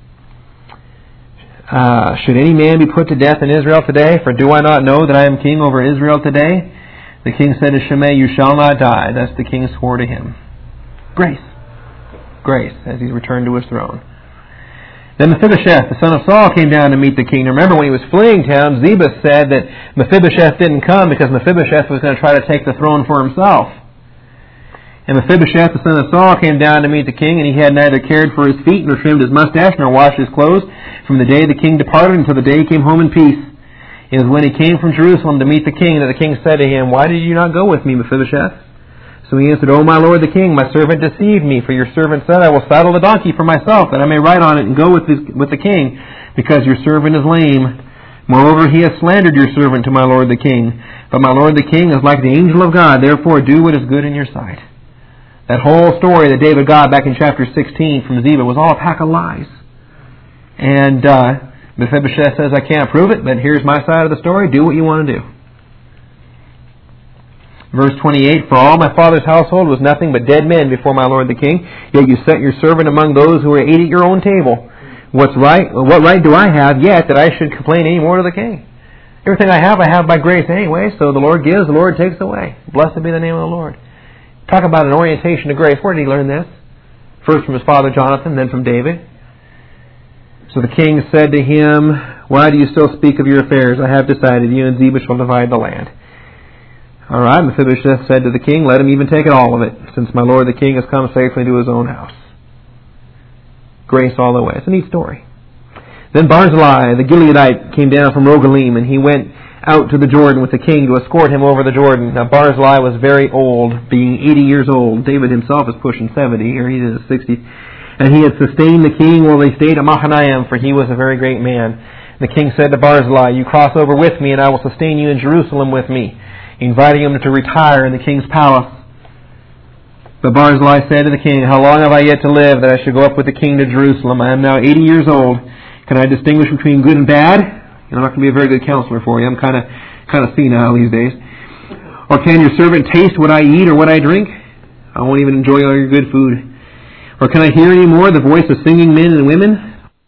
Should any man be put to death in Israel today? For do I not know that I am king over Israel today? The king said to Shimei, you shall not die. Thus the king swore to him. Grace. Grace, as he returned to his throne. Then Mephibosheth, the son of Saul, came down to meet the king. Remember, when he was fleeing town, Ziba said that Mephibosheth didn't come because Mephibosheth was going to try to take the throne for himself. And Mephibosheth, the son of Saul, came down to meet the king, and he had neither cared for his feet, nor trimmed his mustache, nor washed his clothes, from the day the king departed until the day he came home in peace. It was when he came from Jerusalem to meet the king that the king said to him, why did you not go with me, Mephibosheth? So he answered, O my lord the king, my servant deceived me, for your servant said, I will saddle the donkey for myself, that I may ride on it and go with the king, because your servant is lame. Moreover, he has slandered your servant to my lord the king. But my lord the king is like the angel of God, therefore do what is good in your sight. That whole story that David got back in chapter 16 from Ziba was all a pack of lies. And Mephibosheth says, I can't prove it, but here's my side of the story. Do what you want to do. Verse 28, for all my father's household was nothing but dead men before my lord the king, yet you set your servant among those who ate at your own table. What right do I have yet that I should complain any more to the king? Everything I have by grace anyway, so the Lord gives, the Lord takes away. Blessed be the name of the Lord. Talk about an orientation to grace. Where did he learn this? First from his father Jonathan, then from David. So the king said to him, why do you still speak of your affairs? I have decided, you and Ziba shall divide the land. All right, Mephibosheth said to the king, let him even take it, all of it, since my lord the king has come safely to his own house. Grace all the way. It's a neat story. Then Barzillai, the Gileadite, came down from Rogelim, and he went out to the Jordan with the king to escort him over the Jordan. Now Barzillai was very old, being 80 years old. David himself is pushing 70, or he is 60. And he had sustained the king while they stayed at Mahanaim, for he was a very great man. The king said to Barzillai, "You cross over with me, and I will sustain you in Jerusalem with me," inviting him to retire in the king's palace. But Barzillai said to the king, "How long have I yet to live that I should go up with the king to Jerusalem? I am now 80 years old. Can I distinguish between good and bad? I'm not going to be a very good counselor for you. I'm kind of senile these days. Or can your servant taste what I eat or what I drink? I won't even enjoy all your good food. Or can I hear any more the voice of singing men and women?"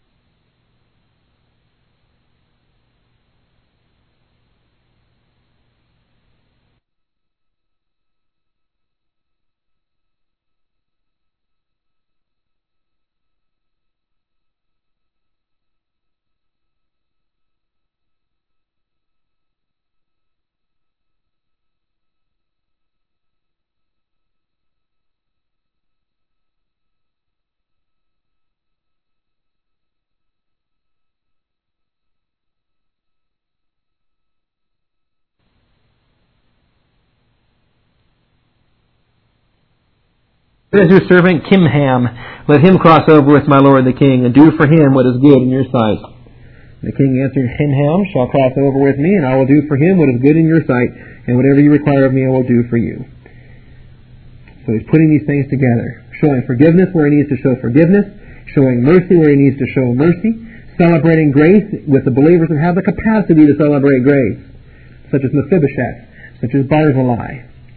"As your servant Kimham, let him cross over with my lord the king, and do for him what is good in your sight." The king answered, "Kimham shall cross over with me, and I will do for him what is good in your sight, and whatever you require of me I will do for you." So he's putting these things together, showing forgiveness where he needs to show forgiveness, showing mercy where he needs to show mercy, celebrating grace with the believers who have the capacity to celebrate grace, such as Mephibosheth, such as Barzillai.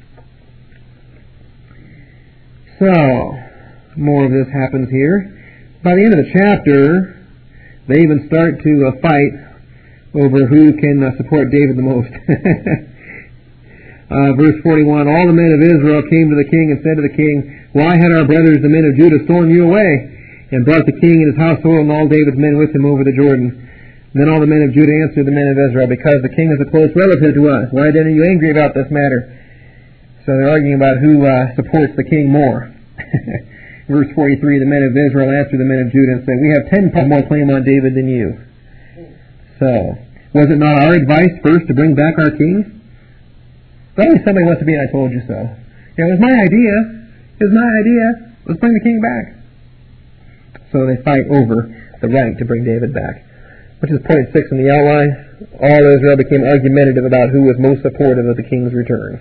So, more of this happens here. By the end of the chapter, they even start to fight over who can support David the most. Verse 41, "All the men of Israel came to the king and said to the king, 'Why had our brothers the men of Judah storm you away?' And brought the king and his household and all David's men with him over the Jordan. And then all the men of Judah answered the men of Israel, 'Because the king is a close relative to us. Why then are you angry about this matter?' So they're arguing about who supports the king more. Verse 43, "The men of Israel answered the men of Judah and said, 'We have 10 times more claim on David than you.' So, was it not our advice first to bring back our king? Well, somebody wants to be, 'I told you so.' It was my idea. Let's bring the king back." So they fight over the right to bring David back. Which is point 6 in the outline. All Israel became argumentative about who was most supportive of the king's return.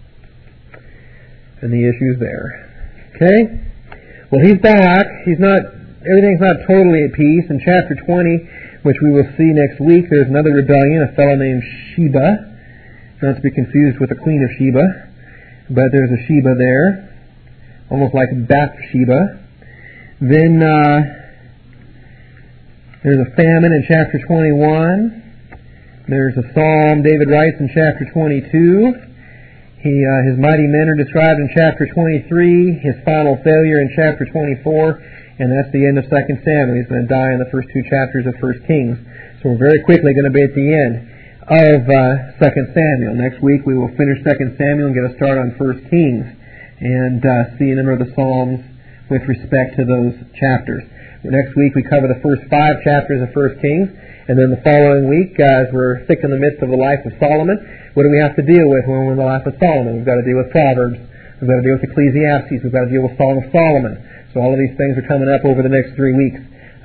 And the issue's there. Okay? Well, he's back. Everything's not totally at peace. In chapter 20, which we will see next week, there's another rebellion, a fellow named Sheba. Not to be confused with the Queen of Sheba. But there's a Sheba there. Almost like Bathsheba. Then there's a famine in chapter 21. There's a psalm David writes in chapter 22. His mighty men are described in chapter 23, his final failure in chapter 24, and that's the end of 2 Samuel. He's going to die in the first 2 chapters of 1 Kings. So we're very quickly going to be at the end of 2 Samuel. Next week we will finish 2 Samuel and get a start on 1 Kings and see a number of the Psalms with respect to those chapters. Next week we cover the first 5 chapters of 1 Kings, and then the following week, as we're thick in the midst of the life of Solomon, what do we have to deal with when we're in the life of Solomon? We've got to deal with Proverbs, we've got to deal with Ecclesiastes, we've got to deal with Song of Solomon. So all of these things are coming up over the next 4 weeks.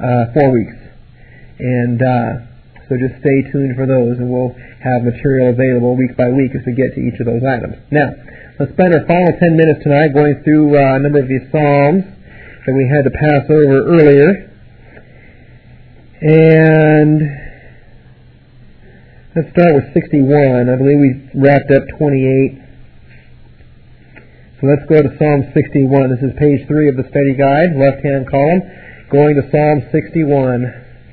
And so just stay tuned for those, and we'll have material available week by week as we get to each of those items. Now, let's spend our final 10 minutes tonight going through a number of these Psalms that we had to pass over earlier. And let's start with 61. I believe we wrapped up 28. So let's go to Psalm 61. This is page 3 of the study guide, left-hand column, going to Psalm 61.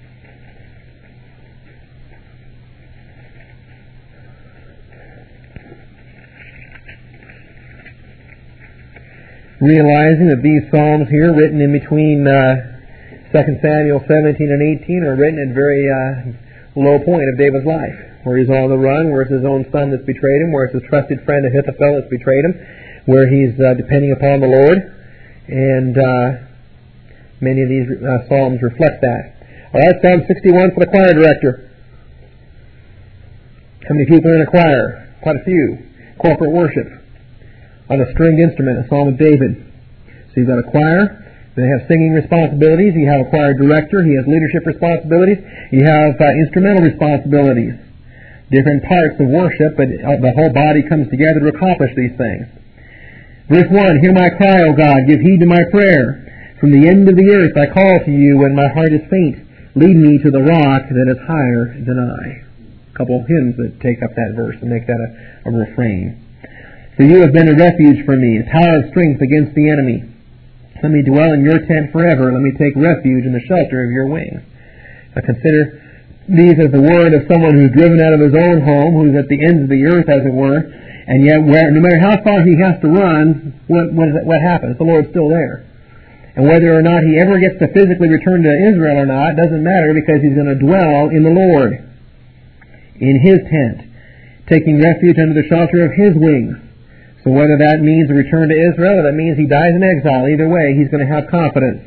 Realizing that these Psalms here, written in between 2 Samuel 17 and 18, are written at a very low point of David's life, where he's on the run, where it's his own son that's betrayed him, where it's his trusted friend Ahithophel that's betrayed him, where he's depending upon the Lord, and many of these Psalms reflect that. All right, Psalm 61 for the choir director. How many people in a choir? Quite a few. Corporate worship. On a stringed instrument, a Psalm of David. So you've got a choir. They have singing responsibilities. You have a choir director. He has leadership responsibilities. You have instrumental responsibilities. Different parts of worship, but the whole body comes together to accomplish these things. Verse 1, Hear my cry, O God. Give heed to my prayer. From the end of the earth I call to you when my heart is faint. Lead me to the rock that is higher than I. A couple of hymns that take up that verse and make that a refrain. For you have been a refuge for me, a tower of strength against the enemy. Let me dwell in your tent forever. Let me take refuge in the shelter of your wings. Now consider these as the word of someone who's driven out of his own home, who's at the ends of the earth, as it were, and yet no matter how far he has to run, what happens? The Lord's still there. And whether or not he ever gets to physically return to Israel or not doesn't matter, because he's going to dwell in the Lord, in his tent, taking refuge under the shelter of his wings. So whether that means a return to Israel or that means he dies in exile, either way, he's going to have confidence.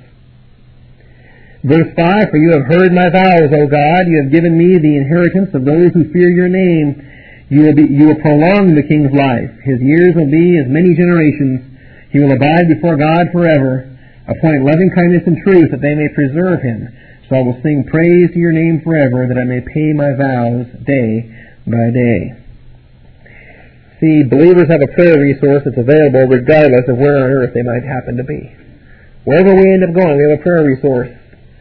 Verse 5, For you have heard my vows, O God. You have given me the inheritance of those who fear your name. You will prolong the king's life. His years will be as many generations. He will abide before God forever. Appoint loving kindness and truth that they may preserve him. So I will sing praise to your name forever, that I may pay my vows day by day. See, believers have a prayer resource that's available regardless of where on earth they might happen to be. Wherever we end up going, we have a prayer resource.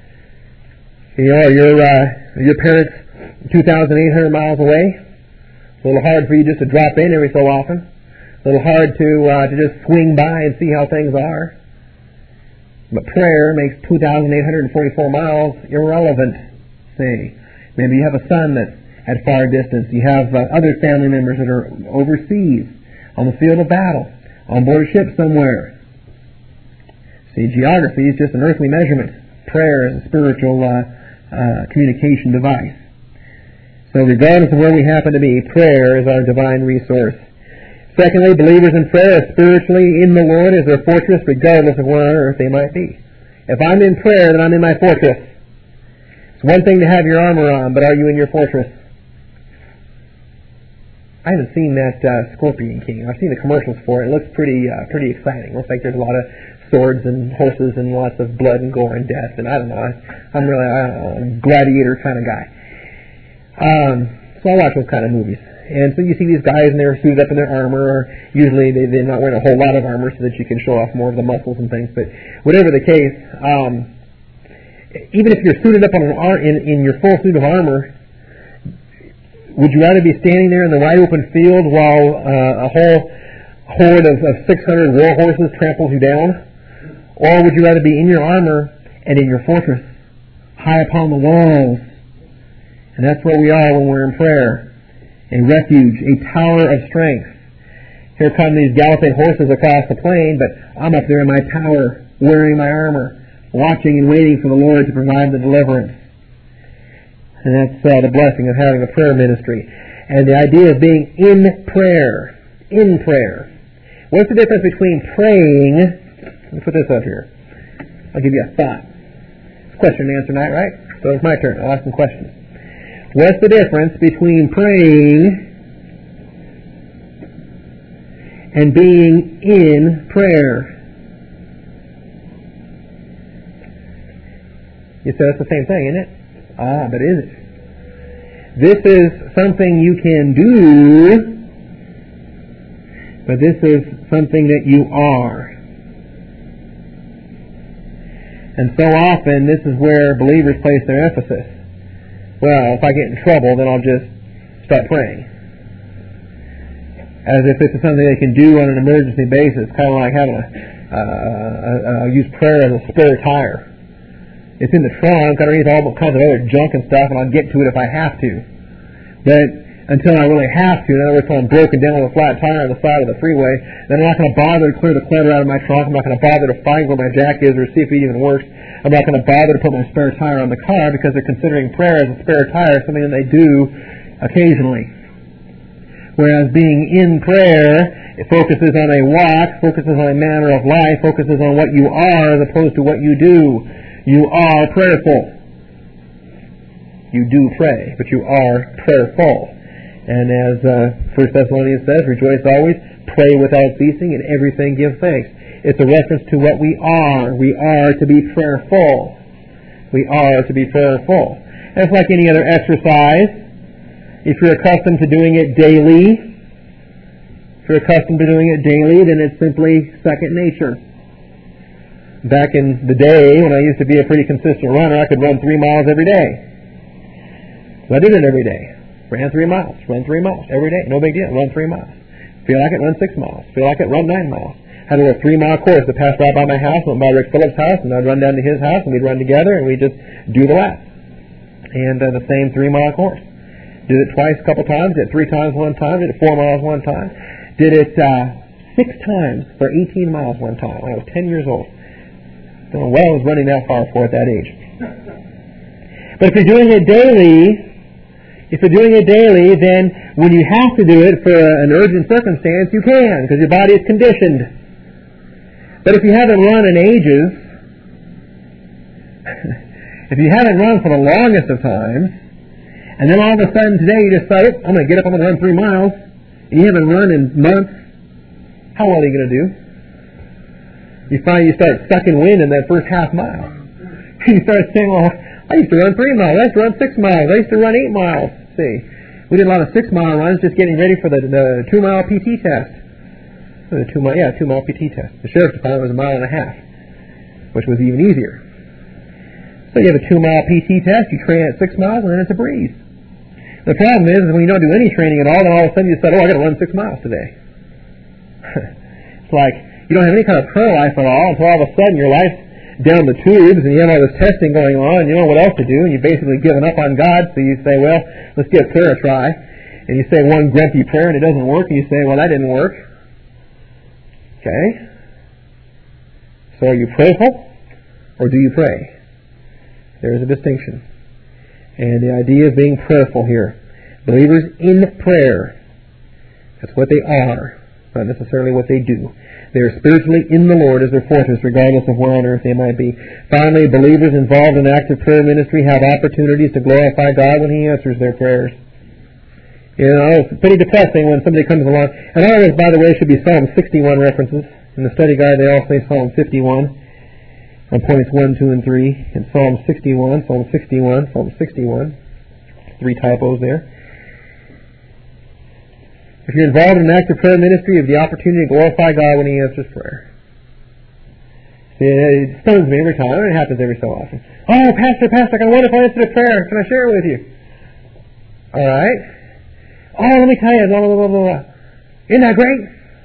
You know, your parents 2,800 miles away. It's a little hard for you just to drop in every so often. A little hard to just swing by and see how things are. But prayer makes 2,844 miles irrelevant. Say, maybe you have a son that's at far distance. You have other family members that are overseas, on the field of battle, on board a ship somewhere. See, geography is just an earthly measurement. Prayer is a spiritual communication device. So regardless of where we happen to be, prayer is our divine resource. Secondly, believers in prayer are spiritually in the Lord as their fortress, regardless of where on earth they might be. If I'm in prayer, then I'm in my fortress. It's one thing to have your armor on, but are you in your fortress? I haven't seen that Scorpion King. I've seen the commercials for it. It looks pretty exciting. It looks like there's a lot of swords and horses and lots of blood and gore and death. And I don't know. I'm really a gladiator kind of guy. So I watch those kind of movies. And so you see these guys and they're suited up in their armor, or usually they're not wearing a whole lot of armor so that you can show off more of the muscles and things. But whatever the case, even if you're suited up in your full suit of armor, would you rather be standing there in the wide open field while a whole horde of 600 war horses tramples you down? Or would you rather be in your armor and in your fortress, high upon the walls? And that's where we are when we're in prayer. A refuge, a tower of strength. Here come these galloping horses across the plain, but I'm up there in my tower, wearing my armor, watching and waiting for the Lord to provide the deliverance. And that's the blessing of having a prayer ministry. And the idea of being in prayer. In prayer. What's the difference between praying... Let me put this up here. I'll give you a thought. It's question and answer night, right? So it's my turn. I'll ask some questions. What's the difference between praying and being in prayer? You said it's the same thing, isn't it? But is it? This is something you can do, but this is something that you are. And so often, this is where believers place their emphasis. Well, if I get in trouble, then I'll just start praying. As if this is something they can do on an emergency basis, kind of like having use prayer as a spare tire. It's in the trunk underneath all kinds of other junk and stuff, and I'll get to it if I have to. But until I really have to, in other words, when I'm broken down with a flat tire on the side of the freeway, then I'm not going to bother to clear the clutter out of my trunk. I'm not going to bother to find where my jack is or see if it even works. I'm not going to bother to put my spare tire on the car because they're considering prayer as a spare tire, something that they do occasionally. Whereas being in prayer, it focuses on a walk, focuses on a manner of life, focuses on what you are as opposed to what you do. You are prayerful. You do pray, but you are prayerful. And as 1 Thessalonians says, rejoice always, pray without ceasing, and everything give thanks. It's a reference to what we are. We are to be prayerful. We are to be prayerful. And it's like any other exercise. If you're accustomed to doing it daily, then it's simply second nature. Back in the day, when I used to be a pretty consistent runner, I could run 3 miles every day. So I did it every day. Ran 3 miles every day. No big deal. Run 3 miles. Feel like it, run 6 miles. Feel like it, run 9 miles. Had a 3-mile course that passed right by my house, went by Rick Phillips' house, and I'd run down to his house, and we'd run together, and we'd just do the lap. And the same 3-mile course. Did it twice a couple times, did it 3 times one time, did it 4 miles one time. Did it 6 times for 18 miles one time when I was 10 years old. Don't know what I was running that far for at that age. But if you're doing it daily, then when you have to do it for an urgent circumstance, you can, because your body is conditioned. But if you haven't run in ages, if you haven't run for the longest of times, and then all of a sudden today you just thought, I'm going to get up, I'm going to run 3 miles, and you haven't run in months, how well are you going to do? You find you start sucking wind in that first half mile. You start saying, well, I used to run 3 miles, I used to run 6 miles, I used to run 8 miles. See, we did a lot of 6-mile runs just getting ready for the 2-mile PT test. The 2-mile PT test. The sheriff's department was 1.5 miles, which was even easier. So you have a 2-mile PT test, you train at 6 miles, and then it's a breeze. The problem is when you don't do any training at all, then all of a sudden you decide, I got to run 6 miles today. It's like you don't have any kind of prayer life at all until all of a sudden your life's down the tubes and you have all this testing going on and you don't know what else to do and you've basically given up on God, so you say, well, let's give prayer a try. And you say one grumpy prayer and it doesn't work, and you say, well, that didn't work. Okay? So are you prayerful or do you pray? There is a distinction. And the idea of being prayerful here. Believers in prayer, that's what they are, not necessarily what they do. They are spiritually in the Lord as their fortress, regardless of where on earth they might be. Finally, believers involved in active prayer ministry have opportunities to glorify God when He answers their prayers. You know, it's pretty depressing when somebody comes along. And all this, by the way, should be Psalm 61 references. In the study guide, they all say Psalm 51 on points 1, 2, and 3. And Psalm 61, Psalm 61, Psalm 61. 3 typos there. If you're involved in an active prayer ministry, you have the opportunity to glorify God when He answers prayer. See, it stuns me every time. It happens every so often. Oh, Pastor, I got a wonderful answer to prayer. Can I share it with you? All right. Oh, let me tell you. Blah, blah, blah, blah, blah. Isn't that great?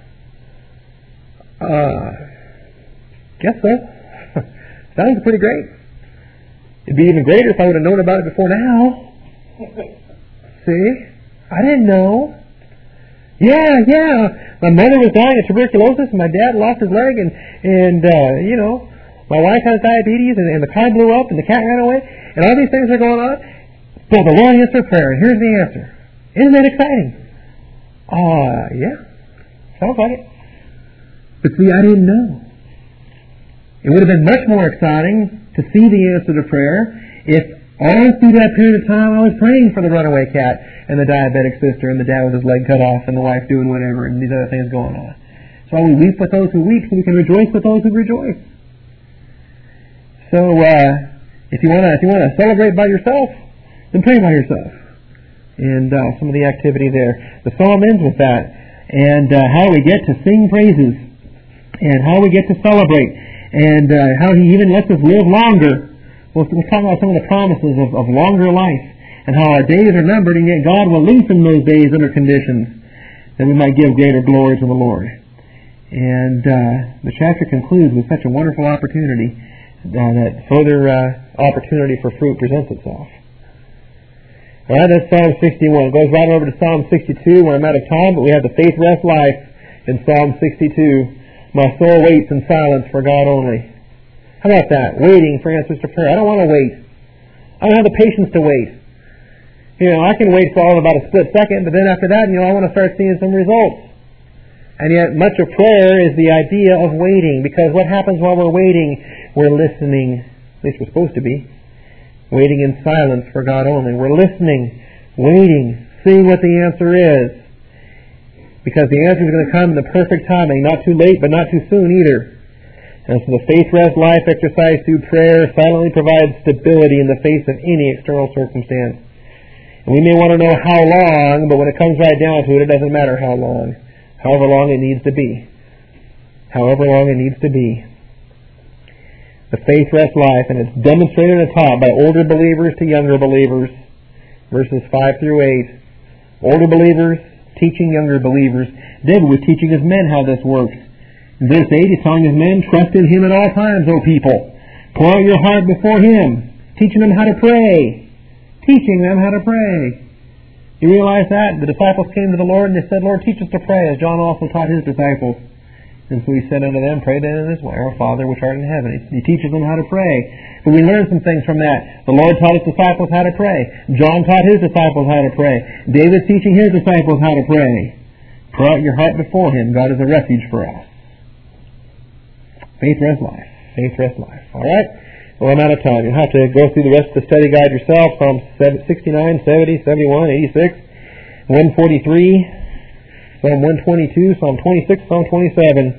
Guess so. Sounds pretty great. It'd be even greater if I would have known about it before now. See? I didn't know. Yeah. My mother was dying of tuberculosis, and my dad lost his leg, and my wife has diabetes, and the car blew up, and the cat ran away, and all these things are going on. But the Lord answered prayer, and here's the answer. Isn't that exciting? Yeah. Sounds like it. But see, I didn't know. It would have been much more exciting to see the answer to prayer if all through that period of time I was praying for the runaway cat and the diabetic sister and the dad with his leg cut off and the wife doing whatever and these other things going on. So we weep with those who weep so we can rejoice with those who rejoice. So if you want to celebrate by yourself, then pray by yourself. And some of the activity there. The psalm ends with that. And how we get to sing praises. And how we get to celebrate. And how He even lets us live longer. We'll talk about some of the promises of longer life. And how our days are numbered, and yet God will lengthen those days under conditions that we might give greater glory to the Lord. And the chapter concludes with such a wonderful opportunity that further opportunity for fruit presents itself. All right, that's Psalm 61. It goes right over to Psalm 62 where I'm out of time, but we have the faith rest life in Psalm 62. My soul waits in silence for God only. How about that? Waiting for answers to prayer. I don't want to wait. I don't have the patience to wait. I can wait for all about a split second, but then after that, I want to start seeing some results. And yet, much of prayer is the idea of waiting, because what happens while we're waiting? We're listening. At least we're supposed to be. Waiting in silence for God only. We're listening, waiting, seeing what the answer is. Because the answer is going to come in the perfect timing, not too late, but not too soon either. And so the faith rest life exercised through prayer silently provides stability in the face of any external circumstance. And we may want to know how long, but when it comes right down to it, it doesn't matter how long. However long it needs to be. However long it needs to be. The faith rest life, and it's demonstrated and taught by older believers to younger believers. Verses 5 through 8. Older believers teaching younger believers. David was teaching his men how this works. In verse 8, he's telling his men, trust in Him at all times, O people. Pour out your heart before Him. Teaching them how to pray. Teaching them how to pray. You realize that? The disciples came to the Lord and they said, Lord, teach us to pray, as John also taught his disciples. And so He said unto them, pray then in this way, Our Father which art in heaven. He teaches them how to pray. But we learn some things from that. The Lord taught His disciples how to pray. John taught his disciples how to pray. David's teaching his disciples how to pray. Pour out your heart before Him. God is a refuge for us. Faith rest life. Faith rest life. All right? Well, I'm out of time. You'll have to go through the rest of the study guide yourself. Psalms 69, 70, 71, 86, 143, Psalm 122, Psalm 26, Psalm 27.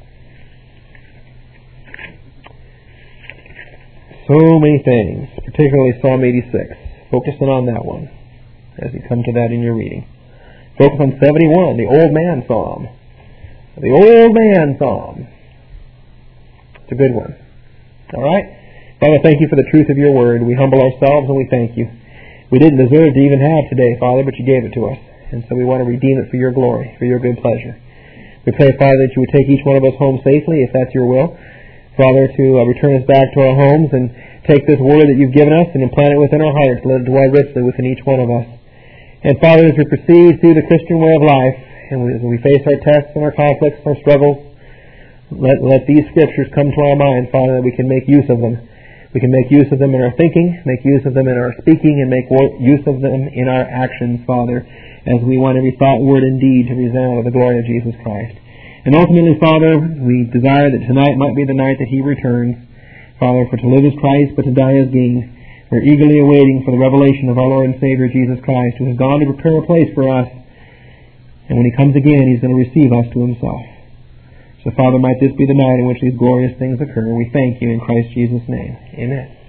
So many things, particularly Psalm 86. Focusing on that one as you come to that in your reading. Focus on 71, the Old Man Psalm. The Old Man Psalm. It's a good one. All right? Father, thank You for the truth of Your Word. We humble ourselves and we thank You. We didn't deserve to even have today, Father, but You gave it to us. And so we want to redeem it for Your glory, for Your good pleasure. We pray, Father, that You would take each one of us home safely, if that's Your will. Father, to return us back to our homes and take this Word that You've given us and implant it within our hearts. Let it dwell richly within each one of us. And Father, as we proceed through the Christian way of life, and as we face our tests and our conflicts and our struggles, let these scriptures come to our minds, Father, that we can make use of them. We can make use of them in our thinking, make use of them in our speaking, and make use of them in our actions, Father, as we want every thought, word, and deed to resound with the glory of Jesus Christ. And ultimately, Father, we desire that tonight might be the night that He returns. Father, for to live is Christ, but to die is gain. We're eagerly awaiting for the revelation of our Lord and Savior, Jesus Christ, who has gone to prepare a place for us. And when He comes again, He's going to receive us to Himself. So, Father, might this be the night in which these glorious things occur. We thank You in Christ Jesus' name. Amen.